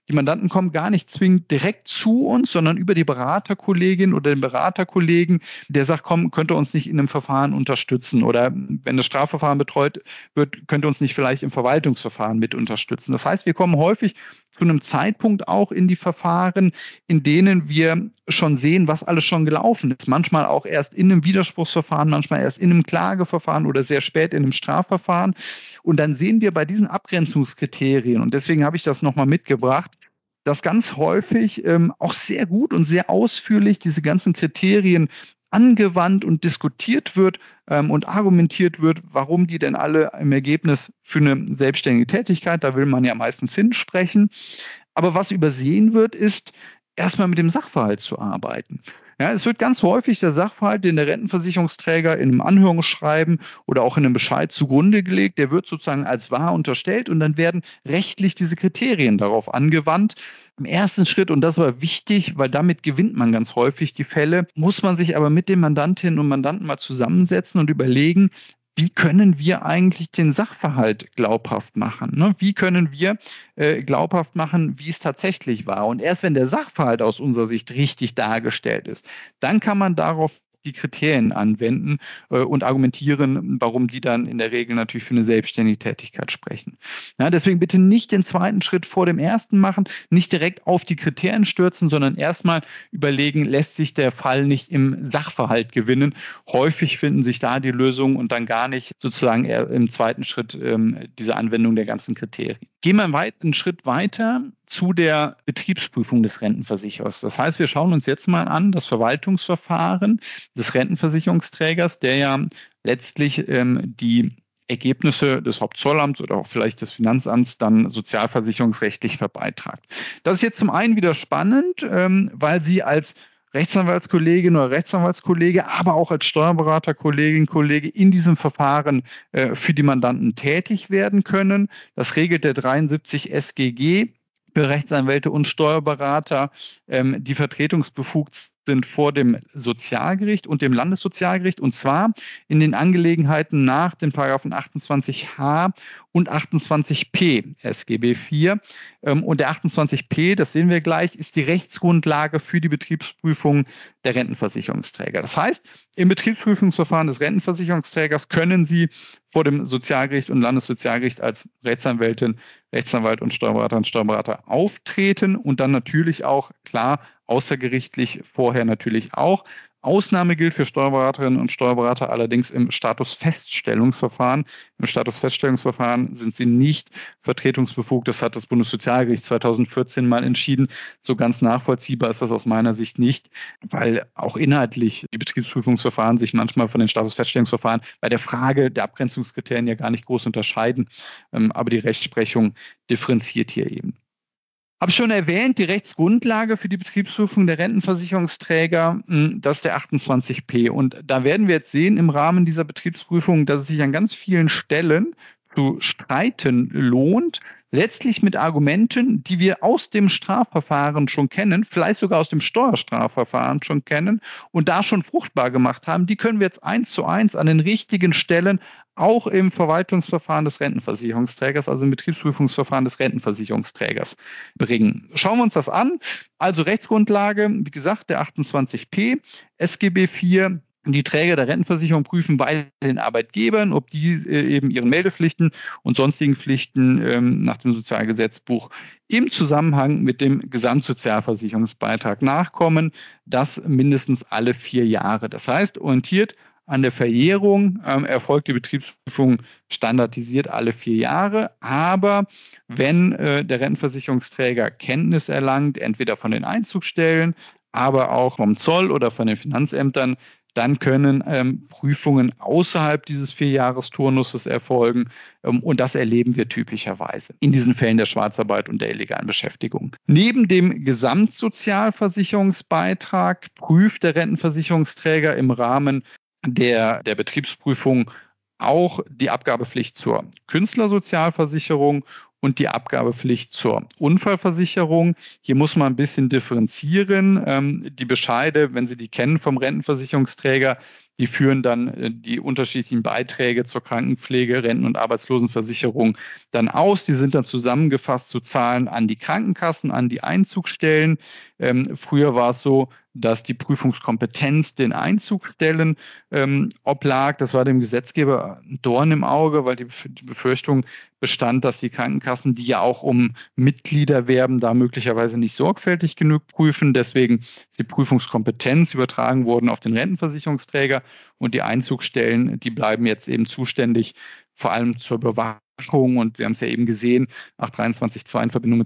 Die Mandanten kommen gar nicht zwingend direkt zu uns, sondern über die Beraterkollegin oder den Beraterkollegen, der sagt, komm, könnt ihr uns nicht in einem Verfahren unterstützen oder wenn das Strafverfahren betreut wird, könnt ihr uns nicht vielleicht im Verwaltungsverfahren mit unterstützen. Das heißt, wir kommen häufig zu einem Zeitpunkt auch in die Verfahren, in denen wir schon sehen, was alles schon gelaufen ist. Manchmal auch erst in einem Widerspruchsverfahren, manchmal erst in einem Klageverfahren oder sehr spät in einem Strafverfahren. Und dann sehen wir bei diesen Abgrenzungskriterien, und deswegen habe ich das nochmal mitgebracht, dass ganz häufig auch sehr gut und sehr ausführlich diese ganzen Kriterien angewandt und diskutiert wird und argumentiert wird, warum die denn alle im Ergebnis für eine selbstständige Tätigkeit, da will man ja meistens hinsprechen. Aber was übersehen wird, ist, erstmal mit dem Sachverhalt zu arbeiten. Ja, es wird ganz häufig der Sachverhalt, den der Rentenversicherungsträger in einem Anhörungsschreiben oder auch in einem Bescheid zugrunde gelegt, der wird sozusagen als wahr unterstellt und dann werden rechtlich diese Kriterien darauf angewandt. Im ersten Schritt, und das war wichtig, weil damit gewinnt man ganz häufig die Fälle, muss man sich aber mit den Mandantinnen und Mandanten mal zusammensetzen und überlegen, wie können wir eigentlich den Sachverhalt glaubhaft machen? Ne? Wie können wir glaubhaft machen, wie es tatsächlich war? Und erst wenn der Sachverhalt aus unserer Sicht richtig dargestellt ist, dann kann man darauf die Kriterien anwenden und argumentieren, warum die dann in der Regel natürlich für eine selbstständige Tätigkeit sprechen. Ja, deswegen bitte nicht den zweiten Schritt vor dem ersten machen, nicht direkt auf die Kriterien stürzen, sondern erstmal überlegen, lässt sich der Fall nicht im Sachverhalt gewinnen. Häufig finden sich da die Lösungen und dann gar nicht sozusagen im zweiten Schritt diese Anwendung der ganzen Kriterien. Gehen wir einen Schritt weiter zu der Betriebsprüfung des Rentenversicherers. Das heißt, wir schauen uns jetzt mal an das Verwaltungsverfahren des Rentenversicherungsträgers, der ja letztlich die Ergebnisse des Hauptzollamts oder auch vielleicht des Finanzamts dann sozialversicherungsrechtlich verbeitragt. Das ist jetzt zum einen wieder spannend, weil Sie als Rechtsanwaltskollegin oder Rechtsanwaltskollege, aber auch als Steuerberaterkollegin, Kollege in diesem Verfahren für die Mandanten tätig werden können. Das regelt der 73 SGG für Rechtsanwälte und Steuerberater, die vertretungsbefugt sind vor dem Sozialgericht und dem Landessozialgericht, und zwar in den Angelegenheiten nach den Paragraphen 28h und 28p SGB IV. Und der 28p, das sehen wir gleich, ist die Rechtsgrundlage für die Betriebsprüfung der Rentenversicherungsträger. Das heißt, im Betriebsprüfungsverfahren des Rentenversicherungsträgers können Sie vor dem Sozialgericht und Landessozialgericht als Rechtsanwältin, Rechtsanwalt und Steuerberater auftreten und dann natürlich auch, klar, außergerichtlich vorher natürlich auch. Ausnahme gilt für Steuerberaterinnen und Steuerberater allerdings im Statusfeststellungsverfahren. Im Statusfeststellungsverfahren sind sie nicht vertretungsbefugt. Das hat das Bundessozialgericht 2014 mal entschieden. So ganz nachvollziehbar ist das aus meiner Sicht nicht, weil auch inhaltlich die Betriebsprüfungsverfahren sich manchmal von den Statusfeststellungsverfahren bei der Frage der Abgrenzungskriterien ja gar nicht groß unterscheiden. Aber die Rechtsprechung differenziert hier eben. Habe ich schon erwähnt, die Rechtsgrundlage für die Betriebsprüfung der Rentenversicherungsträger, das ist der 28p. Und da werden wir jetzt sehen im Rahmen dieser Betriebsprüfung, dass es sich an ganz vielen Stellen zu streiten lohnt, letztlich mit Argumenten, die wir aus dem Strafverfahren schon kennen, vielleicht sogar aus dem Steuerstrafverfahren schon kennen und da schon fruchtbar gemacht haben, die können wir jetzt 1:1 an den richtigen Stellen auch im Verwaltungsverfahren des Rentenversicherungsträgers, also im Betriebsprüfungsverfahren des Rentenversicherungsträgers bringen. Schauen wir uns das an. Also Rechtsgrundlage, wie gesagt, der 28p, SGB IV. Die Träger der Rentenversicherung prüfen bei den Arbeitgebern, ob die eben ihren Meldepflichten und sonstigen Pflichten nach dem Sozialgesetzbuch im Zusammenhang mit dem Gesamtsozialversicherungsbeitrag nachkommen. Das mindestens alle 4 Jahre. Das heißt, orientiert an der Verjährung erfolgt die Betriebsprüfung standardisiert alle 4 Jahre. Aber wenn der Rentenversicherungsträger Kenntnis erlangt, entweder von den Einzugsstellen, aber auch vom Zoll oder von den Finanzämtern, dann können Prüfungen außerhalb dieses 4-Jahres-Turnuses erfolgen. Und das erleben wir typischerweise in diesen Fällen der Schwarzarbeit und der illegalen Beschäftigung. Neben dem Gesamtsozialversicherungsbeitrag prüft der Rentenversicherungsträger im Rahmen der Betriebsprüfung auch die Abgabepflicht zur Künstlersozialversicherung und die Abgabepflicht zur Unfallversicherung. Hier muss man ein bisschen differenzieren. Die Bescheide, wenn Sie die kennen vom Rentenversicherungsträger, die führen dann die unterschiedlichen Beiträge zur Krankenpflege, Renten- und Arbeitslosenversicherung dann aus. Die sind dann zusammengefasst zu Zahlen an die Krankenkassen, an die Einzugsstellen. Früher war es so, dass die Prüfungskompetenz den Einzugsstellen oblag. Das war dem Gesetzgeber ein Dorn im Auge, weil die Befürchtung bestand, dass die Krankenkassen, die ja auch um Mitglieder werben, da möglicherweise nicht sorgfältig genug prüfen. Deswegen ist die Prüfungskompetenz übertragen worden auf den Rentenversicherungsträger und die Einzugsstellen, die bleiben jetzt eben zuständig, vor allem zur Überwachung und Sie haben es ja eben gesehen, nach 23.2 in Verbindung mit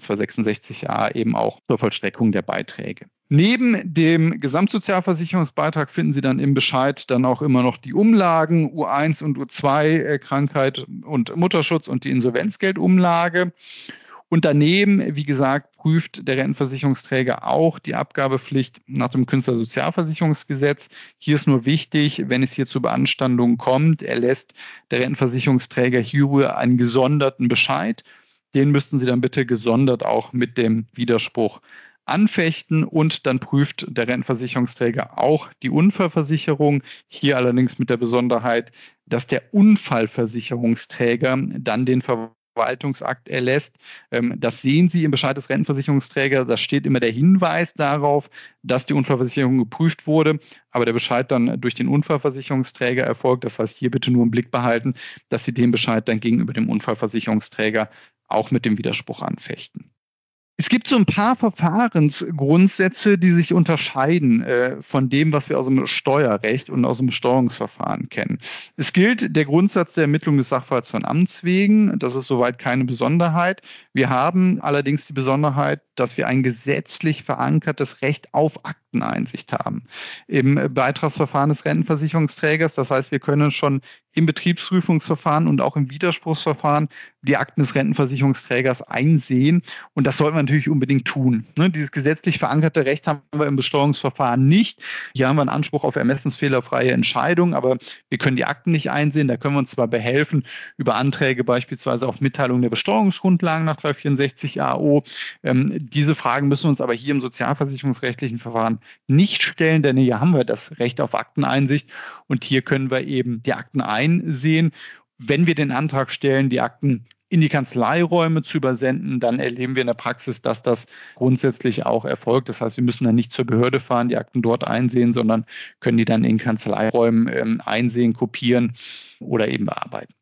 266a eben auch zur Vollstreckung der Beiträge. Neben dem Gesamtsozialversicherungsbeitrag finden Sie dann im Bescheid dann auch immer noch die Umlagen U1 und U2, Krankheit und Mutterschutz und die Insolvenzgeldumlage. Und daneben, wie gesagt, prüft der Rentenversicherungsträger auch die Abgabepflicht nach dem Künstlersozialversicherungsgesetz. Hier ist nur wichtig, wenn es hier zu Beanstandungen kommt, erlässt der Rentenversicherungsträger hierüber einen gesonderten Bescheid. Den müssten Sie dann bitte gesondert auch mit dem Widerspruch anfechten und dann prüft der Rentenversicherungsträger auch die Unfallversicherung. Hier allerdings mit der Besonderheit, dass der Unfallversicherungsträger dann den Verwaltungsakt erlässt. Das sehen Sie im Bescheid des Rentenversicherungsträgers. Da steht immer der Hinweis darauf, dass die Unfallversicherung geprüft wurde, aber der Bescheid dann durch den Unfallversicherungsträger erfolgt. Das heißt, hier bitte nur im Blick behalten, dass Sie den Bescheid dann gegenüber dem Unfallversicherungsträger auch mit dem Widerspruch anfechten. Es gibt so ein paar Verfahrensgrundsätze, die sich unterscheiden von dem, was wir aus dem Steuerrecht und aus dem Besteuerungsverfahren kennen. Es gilt der Grundsatz der Ermittlung des Sachverhalts von Amts wegen. Das ist soweit keine Besonderheit. Wir haben allerdings die Besonderheit, dass wir ein gesetzlich verankertes Recht auf Akteneinsicht haben im Beitragsverfahren des Rentenversicherungsträgers. Das heißt, wir können schon im Betriebsprüfungsverfahren und auch im Widerspruchsverfahren die Akten des Rentenversicherungsträgers einsehen. Und das sollten wir natürlich unbedingt tun. Dieses gesetzlich verankerte Recht haben wir im Besteuerungsverfahren nicht. Hier haben wir einen Anspruch auf ermessensfehlerfreie Entscheidung, aber wir können die Akten nicht einsehen. Da können wir uns zwar behelfen über Anträge beispielsweise auf Mitteilung der Besteuerungsgrundlagen nach 364 AO. Diese Fragen müssen wir uns aber hier im sozialversicherungsrechtlichen Verfahren nicht stellen, denn hier haben wir das Recht auf Akteneinsicht und hier können wir eben die Akten einsehen. Wenn wir den Antrag stellen, die Akten in die Kanzleiräume zu übersenden, dann erleben wir in der Praxis, dass das grundsätzlich auch erfolgt. Das heißt, wir müssen dann nicht zur Behörde fahren, die Akten dort einsehen, sondern können die dann in Kanzleiräumen einsehen, kopieren oder eben bearbeiten.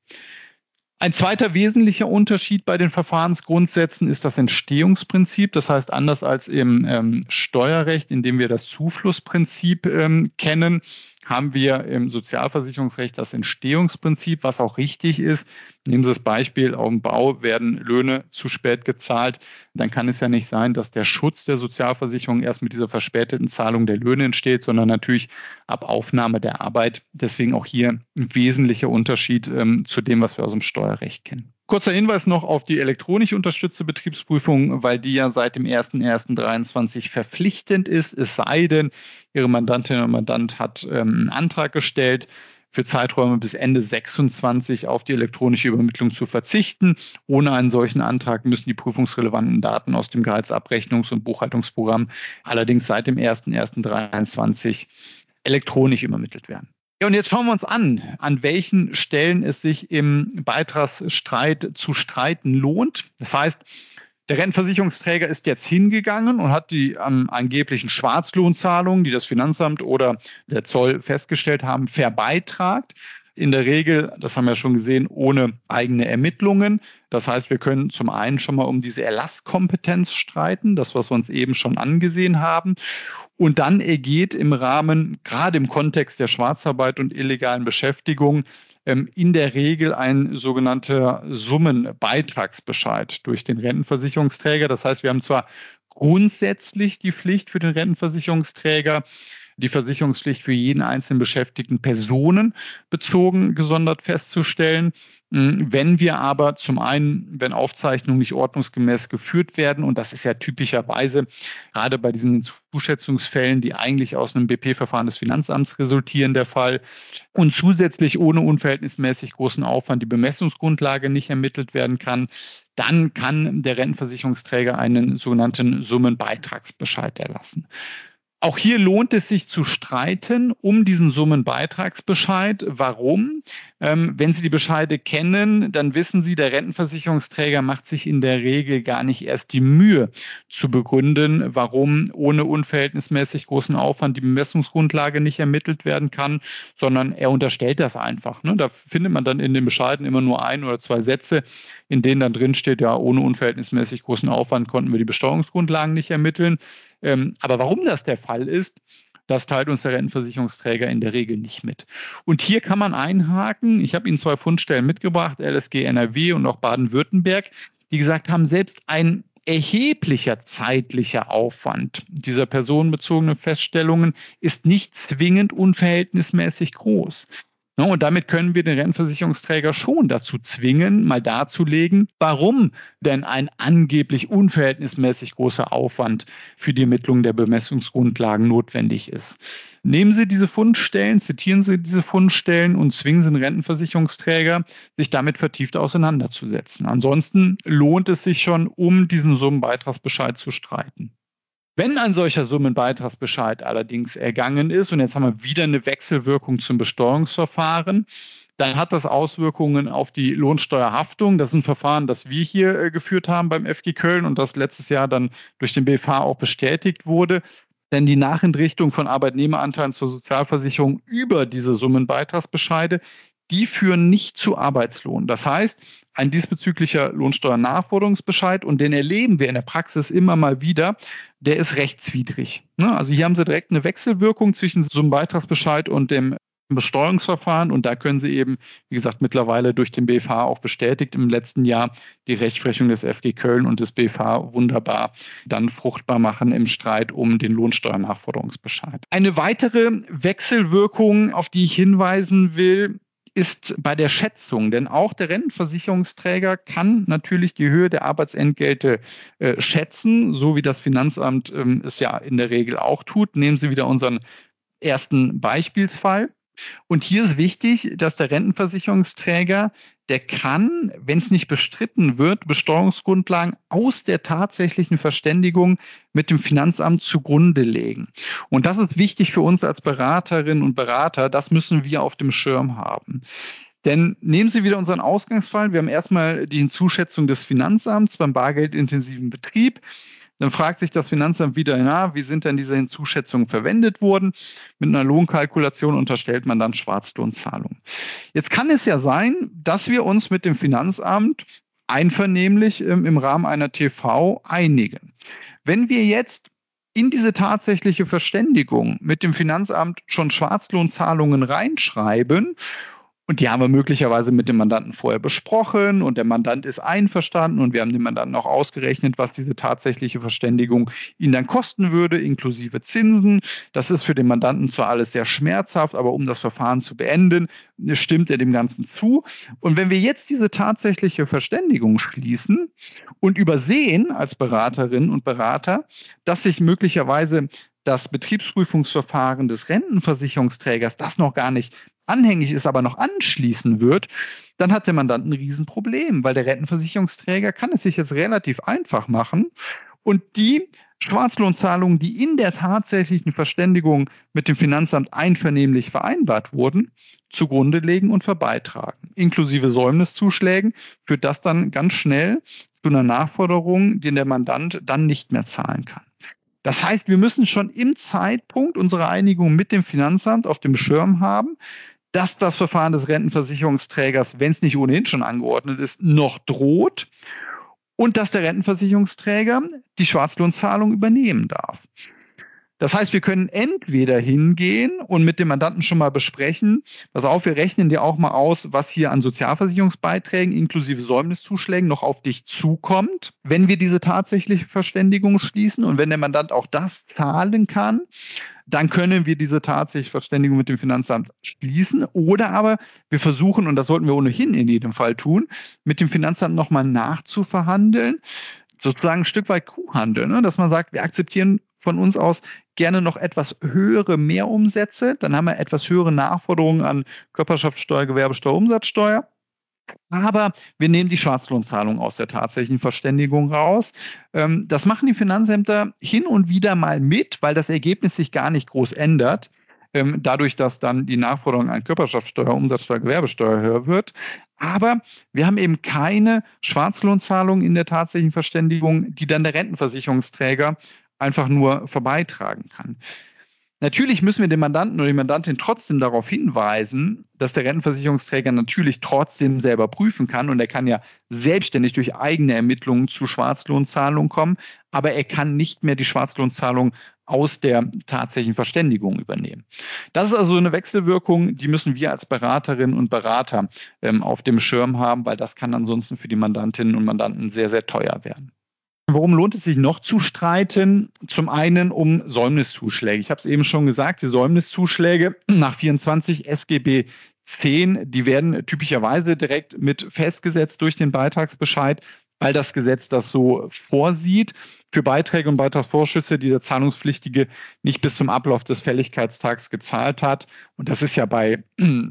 Ein zweiter wesentlicher Unterschied bei den Verfahrensgrundsätzen ist das Entstehungsprinzip. Das heißt, anders als im Steuerrecht, in dem wir das Zuflussprinzip kennen, haben wir im Sozialversicherungsrecht das Entstehungsprinzip, was auch richtig ist. Nehmen Sie das Beispiel, auf dem Bau werden Löhne zu spät gezahlt. Dann kann es ja nicht sein, dass der Schutz der Sozialversicherung erst mit dieser verspäteten Zahlung der Löhne entsteht, sondern natürlich ab Aufnahme der Arbeit. Deswegen auch hier ein wesentlicher Unterschied zu dem, was wir aus dem Steuerrecht kennen. Kurzer Hinweis noch auf die elektronisch unterstützte Betriebsprüfung, weil die ja seit dem 01.01.2023 verpflichtend ist, es sei denn, Ihre Mandantin oder Mandant hat einen Antrag gestellt, für Zeiträume bis Ende 26 auf die elektronische Übermittlung zu verzichten. Ohne einen solchen Antrag müssen die prüfungsrelevanten Daten aus dem Gehaltsabrechnungs- und Buchhaltungsprogramm allerdings seit dem 01.01.2023 elektronisch übermittelt werden. Ja, und jetzt schauen wir uns an welchen Stellen es sich im Beitragsstreit zu streiten lohnt. Das heißt, der Rentenversicherungsträger ist jetzt hingegangen und hat die angeblichen Schwarzlohnzahlungen, die das Finanzamt oder der Zoll festgestellt haben, verbeitragt. In der Regel, das haben wir schon gesehen, ohne eigene Ermittlungen. Das heißt, wir können zum einen schon mal um diese Erlasskompetenz streiten, das, was wir uns eben schon angesehen haben. Und dann ergeht im Rahmen, gerade im Kontext der Schwarzarbeit und illegalen Beschäftigung, in der Regel ein sogenannter Summenbeitragsbescheid durch den Rentenversicherungsträger. Das heißt, wir haben zwar grundsätzlich die Pflicht für den Rentenversicherungsträger, die Versicherungspflicht für jeden einzelnen Beschäftigten personenbezogen gesondert festzustellen. Wenn wir aber zum einen, wenn Aufzeichnungen nicht ordnungsgemäß geführt werden, und das ist ja typischerweise gerade bei diesen Zuschätzungsfällen, die eigentlich aus einem BP-Verfahren des Finanzamts resultieren, der Fall, und zusätzlich ohne unverhältnismäßig großen Aufwand die Bemessungsgrundlage nicht ermittelt werden kann, dann kann der Rentenversicherungsträger einen sogenannten Summenbeitragsbescheid erlassen. Auch hier lohnt es sich zu streiten um diesen Summenbeitragsbescheid. Warum? Wenn Sie die Bescheide kennen, dann wissen Sie, der Rentenversicherungsträger macht sich in der Regel gar nicht erst die Mühe zu begründen, warum ohne unverhältnismäßig großen Aufwand die Bemessungsgrundlage nicht ermittelt werden kann, sondern er unterstellt das einfach. Da findet man dann in den Bescheiden immer nur 1 oder 2 Sätze, in denen dann drin steht, ja, ohne unverhältnismäßig großen Aufwand konnten wir die Besteuerungsgrundlagen nicht ermitteln. Aber warum das der Fall ist, das teilt uns der Rentenversicherungsträger in der Regel nicht mit. Und hier kann man einhaken. Ich habe Ihnen 2 Fundstellen mitgebracht, LSG NRW und auch Baden-Württemberg, die gesagt haben, selbst ein erheblicher zeitlicher Aufwand dieser personenbezogenen Feststellungen ist nicht zwingend unverhältnismäßig groß. Und damit können wir den Rentenversicherungsträger schon dazu zwingen, mal darzulegen, warum denn ein angeblich unverhältnismäßig großer Aufwand für die Ermittlung der Bemessungsgrundlagen notwendig ist. Nehmen Sie diese Fundstellen, zitieren Sie diese Fundstellen und zwingen Sie den Rentenversicherungsträger, sich damit vertieft auseinanderzusetzen. Ansonsten lohnt es sich schon, um diesen Summenbeitragsbescheid zu streiten. Wenn ein solcher Summenbeitragsbescheid allerdings ergangen ist, und jetzt haben wir wieder eine Wechselwirkung zum Besteuerungsverfahren, dann hat das Auswirkungen auf die Lohnsteuerhaftung. Das ist ein Verfahren, das wir hier geführt haben beim FG Köln und das letztes Jahr dann durch den BFH auch bestätigt wurde. Denn die Nachentrichtung von Arbeitnehmeranteilen zur Sozialversicherung über diese Summenbeitragsbescheide, die führen nicht zu Arbeitslohn. Das heißt, ein diesbezüglicher Lohnsteuernachforderungsbescheid, und den erleben wir in der Praxis immer mal wieder, der ist rechtswidrig. Also hier haben Sie direkt eine Wechselwirkung zwischen so einem Beitragsbescheid und dem Besteuerungsverfahren, und da können Sie eben, wie gesagt, mittlerweile durch den BFH auch bestätigt im letzten Jahr die Rechtsprechung des FG Köln und des BFH wunderbar dann fruchtbar machen im Streit um den Lohnsteuernachforderungsbescheid. Eine weitere Wechselwirkung, auf die ich hinweisen will, ist bei der Schätzung, denn auch der Rentenversicherungsträger kann natürlich die Höhe der Arbeitsentgelte schätzen, so wie das Finanzamt es ja in der Regel auch tut. Nehmen Sie wieder unseren ersten Beispielsfall. Und hier ist wichtig, dass der Rentenversicherungsträger, der kann, wenn es nicht bestritten wird, Besteuerungsgrundlagen aus der tatsächlichen Verständigung mit dem Finanzamt zugrunde legen. Und das ist wichtig für uns als Beraterinnen und Berater. Das müssen wir auf dem Schirm haben. Denn nehmen Sie wieder unseren Ausgangsfall. Wir haben erstmal die Hinzuschätzung des Finanzamts beim bargeldintensiven Betrieb. Dann fragt sich das Finanzamt wieder, wie sind denn diese Hinzuschätzungen verwendet worden? Mit einer Lohnkalkulation unterstellt man dann Schwarzlohnzahlungen. Jetzt kann es ja sein, dass wir uns mit dem Finanzamt einvernehmlich im Rahmen einer TV einigen. Wenn wir jetzt in diese tatsächliche Verständigung mit dem Finanzamt schon Schwarzlohnzahlungen reinschreiben, und die haben wir möglicherweise mit dem Mandanten vorher besprochen und der Mandant ist einverstanden und wir haben dem Mandanten auch ausgerechnet, was diese tatsächliche Verständigung ihn dann kosten würde, inklusive Zinsen. Das ist für den Mandanten zwar alles sehr schmerzhaft, aber um das Verfahren zu beenden, stimmt er dem Ganzen zu. Und wenn wir jetzt diese tatsächliche Verständigung schließen und übersehen als Beraterinnen und Berater, dass sich möglicherweise das Betriebsprüfungsverfahren des Rentenversicherungsträgers, das noch gar nicht anhängig ist, aber noch anschließen wird, dann hat der Mandant ein Riesenproblem, weil der Rentenversicherungsträger kann es sich jetzt relativ einfach machen und die Schwarzlohnzahlungen, die in der tatsächlichen Verständigung mit dem Finanzamt einvernehmlich vereinbart wurden, zugrunde legen und verbeitragen. Inklusive Säumniszuschlägen führt das dann ganz schnell zu einer Nachforderung, die der Mandant dann nicht mehr zahlen kann. Das heißt, wir müssen schon im Zeitpunkt unserer Einigung mit dem Finanzamt auf dem Schirm haben, dass das Verfahren des Rentenversicherungsträgers, wenn es nicht ohnehin schon angeordnet ist, noch droht und dass der Rentenversicherungsträger die Schwarzlohnzahlung übernehmen darf. Das heißt, wir können entweder hingehen und mit dem Mandanten schon mal besprechen, pass auf, wir rechnen dir auch mal aus, was hier an Sozialversicherungsbeiträgen inklusive Säumniszuschlägen noch auf dich zukommt, wenn wir diese tatsächliche Verständigung schließen und wenn der Mandant auch das zahlen kann, dann können wir diese tatsächliche Verständigung mit dem Finanzamt schließen. Oder aber wir versuchen, und das sollten wir ohnehin in jedem Fall tun, mit dem Finanzamt nochmal nachzuverhandeln, sozusagen ein Stück weit Kuhhandel, ne? Dass man sagt, wir akzeptieren von uns aus gerne noch etwas höhere Mehrumsätze, dann haben wir etwas höhere Nachforderungen an Körperschaftssteuer, Gewerbesteuer, Umsatzsteuer. Aber wir nehmen die Schwarzlohnzahlung aus der tatsächlichen Verständigung raus. Das machen die Finanzämter hin und wieder mal mit, weil das Ergebnis sich gar nicht groß ändert. Dadurch, dass dann die Nachforderung an Körperschaftssteuer, Umsatzsteuer, Gewerbesteuer höher wird. Aber wir haben eben keine Schwarzlohnzahlung in der tatsächlichen Verständigung, die dann der Rentenversicherungsträger einfach nur vorbeitragen kann. Natürlich müssen wir den Mandanten oder die Mandantin trotzdem darauf hinweisen, dass der Rentenversicherungsträger natürlich trotzdem selber prüfen kann und er kann ja selbstständig durch eigene Ermittlungen zu Schwarzlohnzahlungen kommen, aber er kann nicht mehr die Schwarzlohnzahlung aus der tatsächlichen Verständigung übernehmen. Das ist also eine Wechselwirkung, die müssen wir als Beraterinnen und Berater auf dem Schirm haben, weil das kann ansonsten für die Mandantinnen und Mandanten sehr, sehr teuer werden. Worum lohnt es sich noch zu streiten? Zum einen um Säumniszuschläge. Ich habe es eben schon gesagt, die Säumniszuschläge nach 24 SGB 10, die werden typischerweise direkt mit festgesetzt durch den Beitragsbescheid, weil das Gesetz das so vorsieht. Für Beiträge und Beitragsvorschüsse, die der Zahlungspflichtige nicht bis zum Ablauf des Fälligkeitstags gezahlt hat. Und das ist ja bei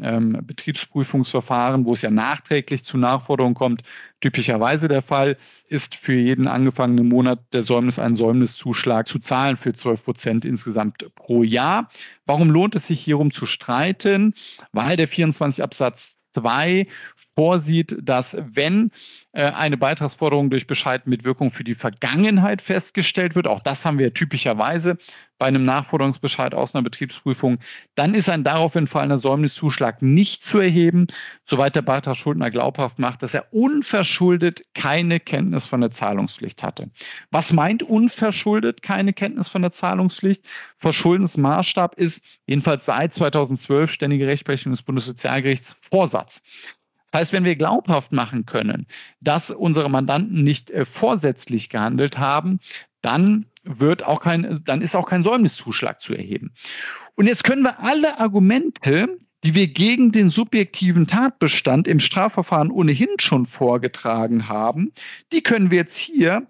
Betriebsprüfungsverfahren, wo es ja nachträglich zu Nachforderungen kommt, typischerweise der Fall, ist für jeden angefangenen Monat der ein Säumniszuschlag zu zahlen für 12% insgesamt pro Jahr. Warum lohnt es sich hierum zu streiten? Weil der 24 Absatz 2 vorsieht, dass wenn eine Beitragsforderung durch Bescheid mit Wirkung für die Vergangenheit festgestellt wird, auch das haben wir typischerweise bei einem Nachforderungsbescheid aus einer Betriebsprüfung, dann ist ein darauf entfallener Säumniszuschlag nicht zu erheben, soweit der Beitragsschuldner glaubhaft macht, dass er unverschuldet keine Kenntnis von der Zahlungspflicht hatte. Was meint unverschuldet keine Kenntnis von der Zahlungspflicht? Verschuldensmaßstab ist jedenfalls seit 2012 ständige Rechtsprechung des Bundessozialgerichts Vorsatz. Das heißt, wenn wir glaubhaft machen können, dass unsere Mandanten nicht vorsätzlich gehandelt haben, dann ist auch kein Säumniszuschlag zu erheben. Und jetzt können wir alle Argumente, die wir gegen den subjektiven Tatbestand im Strafverfahren ohnehin schon vorgetragen haben, die können wir jetzt hier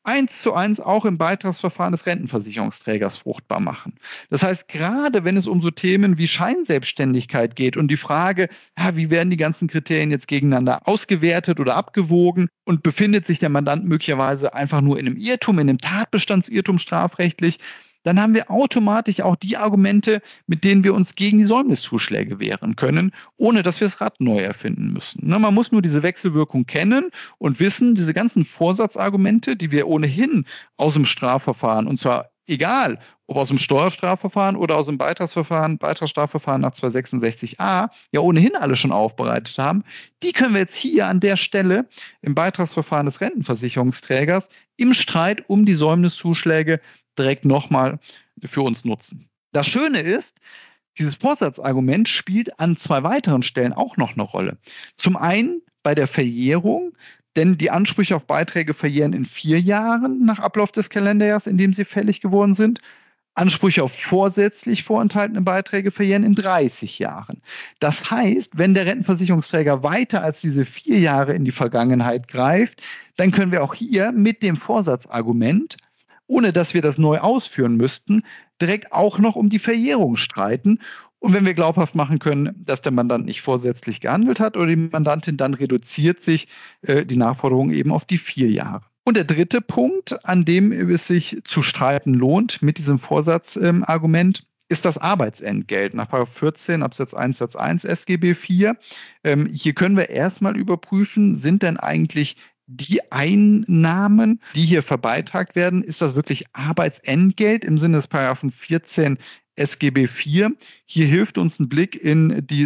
1:1 auch im Beitragsverfahren des Rentenversicherungsträgers fruchtbar machen. Das heißt, gerade wenn es um so Themen wie Scheinselbstständigkeit geht und die Frage, wie werden die ganzen Kriterien jetzt gegeneinander ausgewertet oder abgewogen und befindet sich der Mandant möglicherweise einfach nur in einem Irrtum, in einem Tatbestandsirrtum strafrechtlich, dann haben wir automatisch auch die Argumente, mit denen wir uns gegen die Säumniszuschläge wehren können, ohne dass wir das Rad neu erfinden müssen. Man muss nur diese Wechselwirkung kennen und wissen, diese ganzen Vorsatzargumente, die wir ohnehin aus dem Strafverfahren, und zwar egal, ob aus dem Steuerstrafverfahren oder aus dem Beitragsstrafverfahren nach 266a, ja ohnehin alle schon aufbereitet haben, die können wir jetzt hier an der Stelle im Beitragsverfahren des Rentenversicherungsträgers im Streit um die Säumniszuschläge direkt nochmal für uns nutzen. Das Schöne ist, dieses Vorsatzargument spielt an 2 weiteren Stellen auch noch eine Rolle. Zum einen bei der Verjährung, denn die Ansprüche auf Beiträge verjähren in 4 Jahren nach Ablauf des Kalenderjahres, in dem sie fällig geworden sind. Ansprüche auf vorsätzlich vorenthaltene Beiträge verjähren in 30 Jahren. Das heißt, wenn der Rentenversicherungsträger weiter als diese 4 Jahre in die Vergangenheit greift, dann können wir auch hier mit dem Vorsatzargument, ohne dass wir das neu ausführen müssten, direkt auch noch um die Verjährung streiten. Und wenn wir glaubhaft machen können, dass der Mandant nicht vorsätzlich gehandelt hat oder die Mandantin, dann reduziert sich die Nachforderung eben auf die 4 Jahre. Und der dritte Punkt, an dem es sich zu streiten lohnt mit diesem Vorsatzargument, ist das Arbeitsentgelt nach § 14 Absatz 1 Satz 1 SGB 4. Hier können wir erstmal überprüfen, sind denn eigentlich die Einnahmen, die hier verbeitragt werden, ist das wirklich Arbeitsentgelt im Sinne des § 14 SGB 4. Hier hilft uns ein Blick in die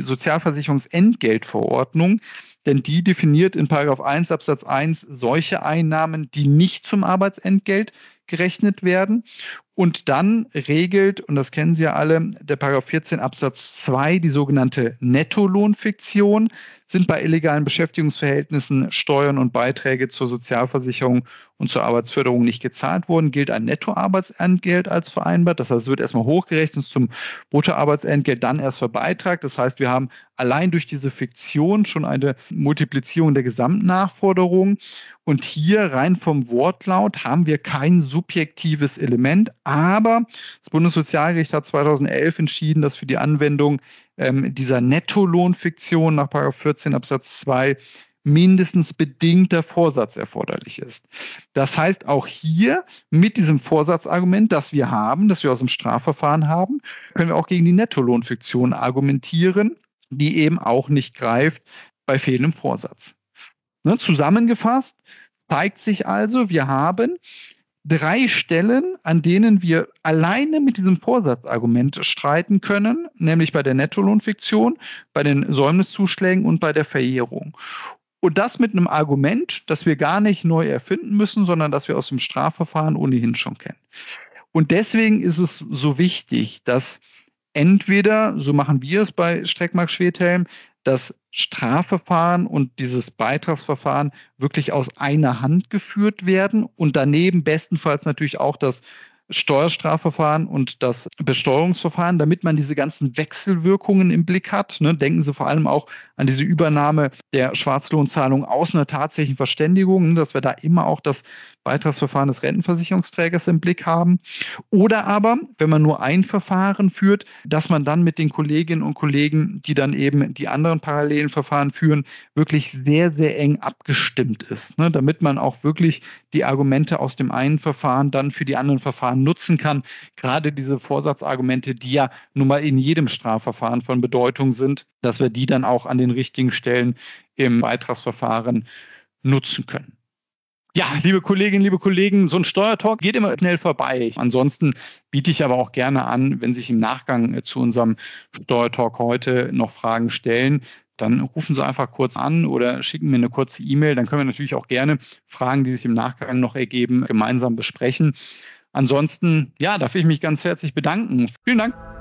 Sozialversicherungsentgeltverordnung, denn die definiert in § 1 Absatz 1 solche Einnahmen, die nicht zum Arbeitsentgelt gerechnet werden. Und dann regelt, und das kennen Sie ja alle, der Paragraph 14 Absatz 2, die sogenannte Nettolohnfiktion, sind bei illegalen Beschäftigungsverhältnissen Steuern und Beiträge zur Sozialversicherung und zur Arbeitsförderung nicht gezahlt wurden, gilt ein Nettoarbeitsentgelt als vereinbart. Das heißt, es wird erstmal hochgerechnet zum Bruttoarbeitsentgelt, dann erst verbeitragt. Das heißt, wir haben allein durch diese Fiktion schon eine Multiplizierung der Gesamtnachforderung. Und hier rein vom Wortlaut haben wir kein subjektives Element, aber das Bundessozialgericht hat 2011 entschieden, dass für die Anwendung dieser Nettolohnfiktion nach § 14 Absatz 2 mindestens bedingter Vorsatz erforderlich ist. Das heißt, auch hier mit diesem Vorsatzargument, das wir aus dem Strafverfahren haben, können wir auch gegen die Nettolohnfiktion argumentieren, die eben auch nicht greift bei fehlendem Vorsatz. Zusammengefasst zeigt sich also, wir haben 3 Stellen, an denen wir alleine mit diesem Vorsatzargument streiten können, nämlich bei der Nettolohnfiktion, bei den Säumniszuschlägen und bei der Verjährung. Und das mit einem Argument, das wir gar nicht neu erfinden müssen, sondern das wir aus dem Strafverfahren ohnehin schon kennen. Und deswegen ist es so wichtig, dass entweder, so machen wir es bei Streckmark Schwedhelm, das Strafverfahren und dieses Beitragsverfahren wirklich aus einer Hand geführt werden und daneben bestenfalls natürlich auch das Steuerstrafverfahren und das Besteuerungsverfahren, damit man diese ganzen Wechselwirkungen im Blick hat. Denken Sie vor allem auch an diese Übernahme der Schwarzlohnzahlung aus einer tatsächlichen Verständigung, dass wir da immer auch das Beitragsverfahren des Rentenversicherungsträgers im Blick haben. Oder aber, wenn man nur ein Verfahren führt, dass man dann mit den Kolleginnen und Kollegen, die dann eben die anderen parallelen Verfahren führen, wirklich sehr, sehr eng abgestimmt ist, damit man auch wirklich die Argumente aus dem einen Verfahren dann für die anderen Verfahren nutzen kann. Gerade diese Vorsatzargumente, die ja nun mal in jedem Strafverfahren von Bedeutung sind, dass wir die dann auch an den richtigen Stellen im Beitragsverfahren nutzen können. Ja, liebe Kolleginnen, liebe Kollegen, so ein Steuertalk geht immer schnell vorbei. Ansonsten biete ich aber auch gerne an, wenn sich im Nachgang zu unserem Steuertalk heute noch Fragen stellen, dann rufen Sie einfach kurz an oder schicken mir eine kurze E-Mail. Dann können wir natürlich auch gerne Fragen, die sich im Nachgang noch ergeben, gemeinsam besprechen. Ansonsten, ja, darf ich mich ganz herzlich bedanken. Vielen Dank.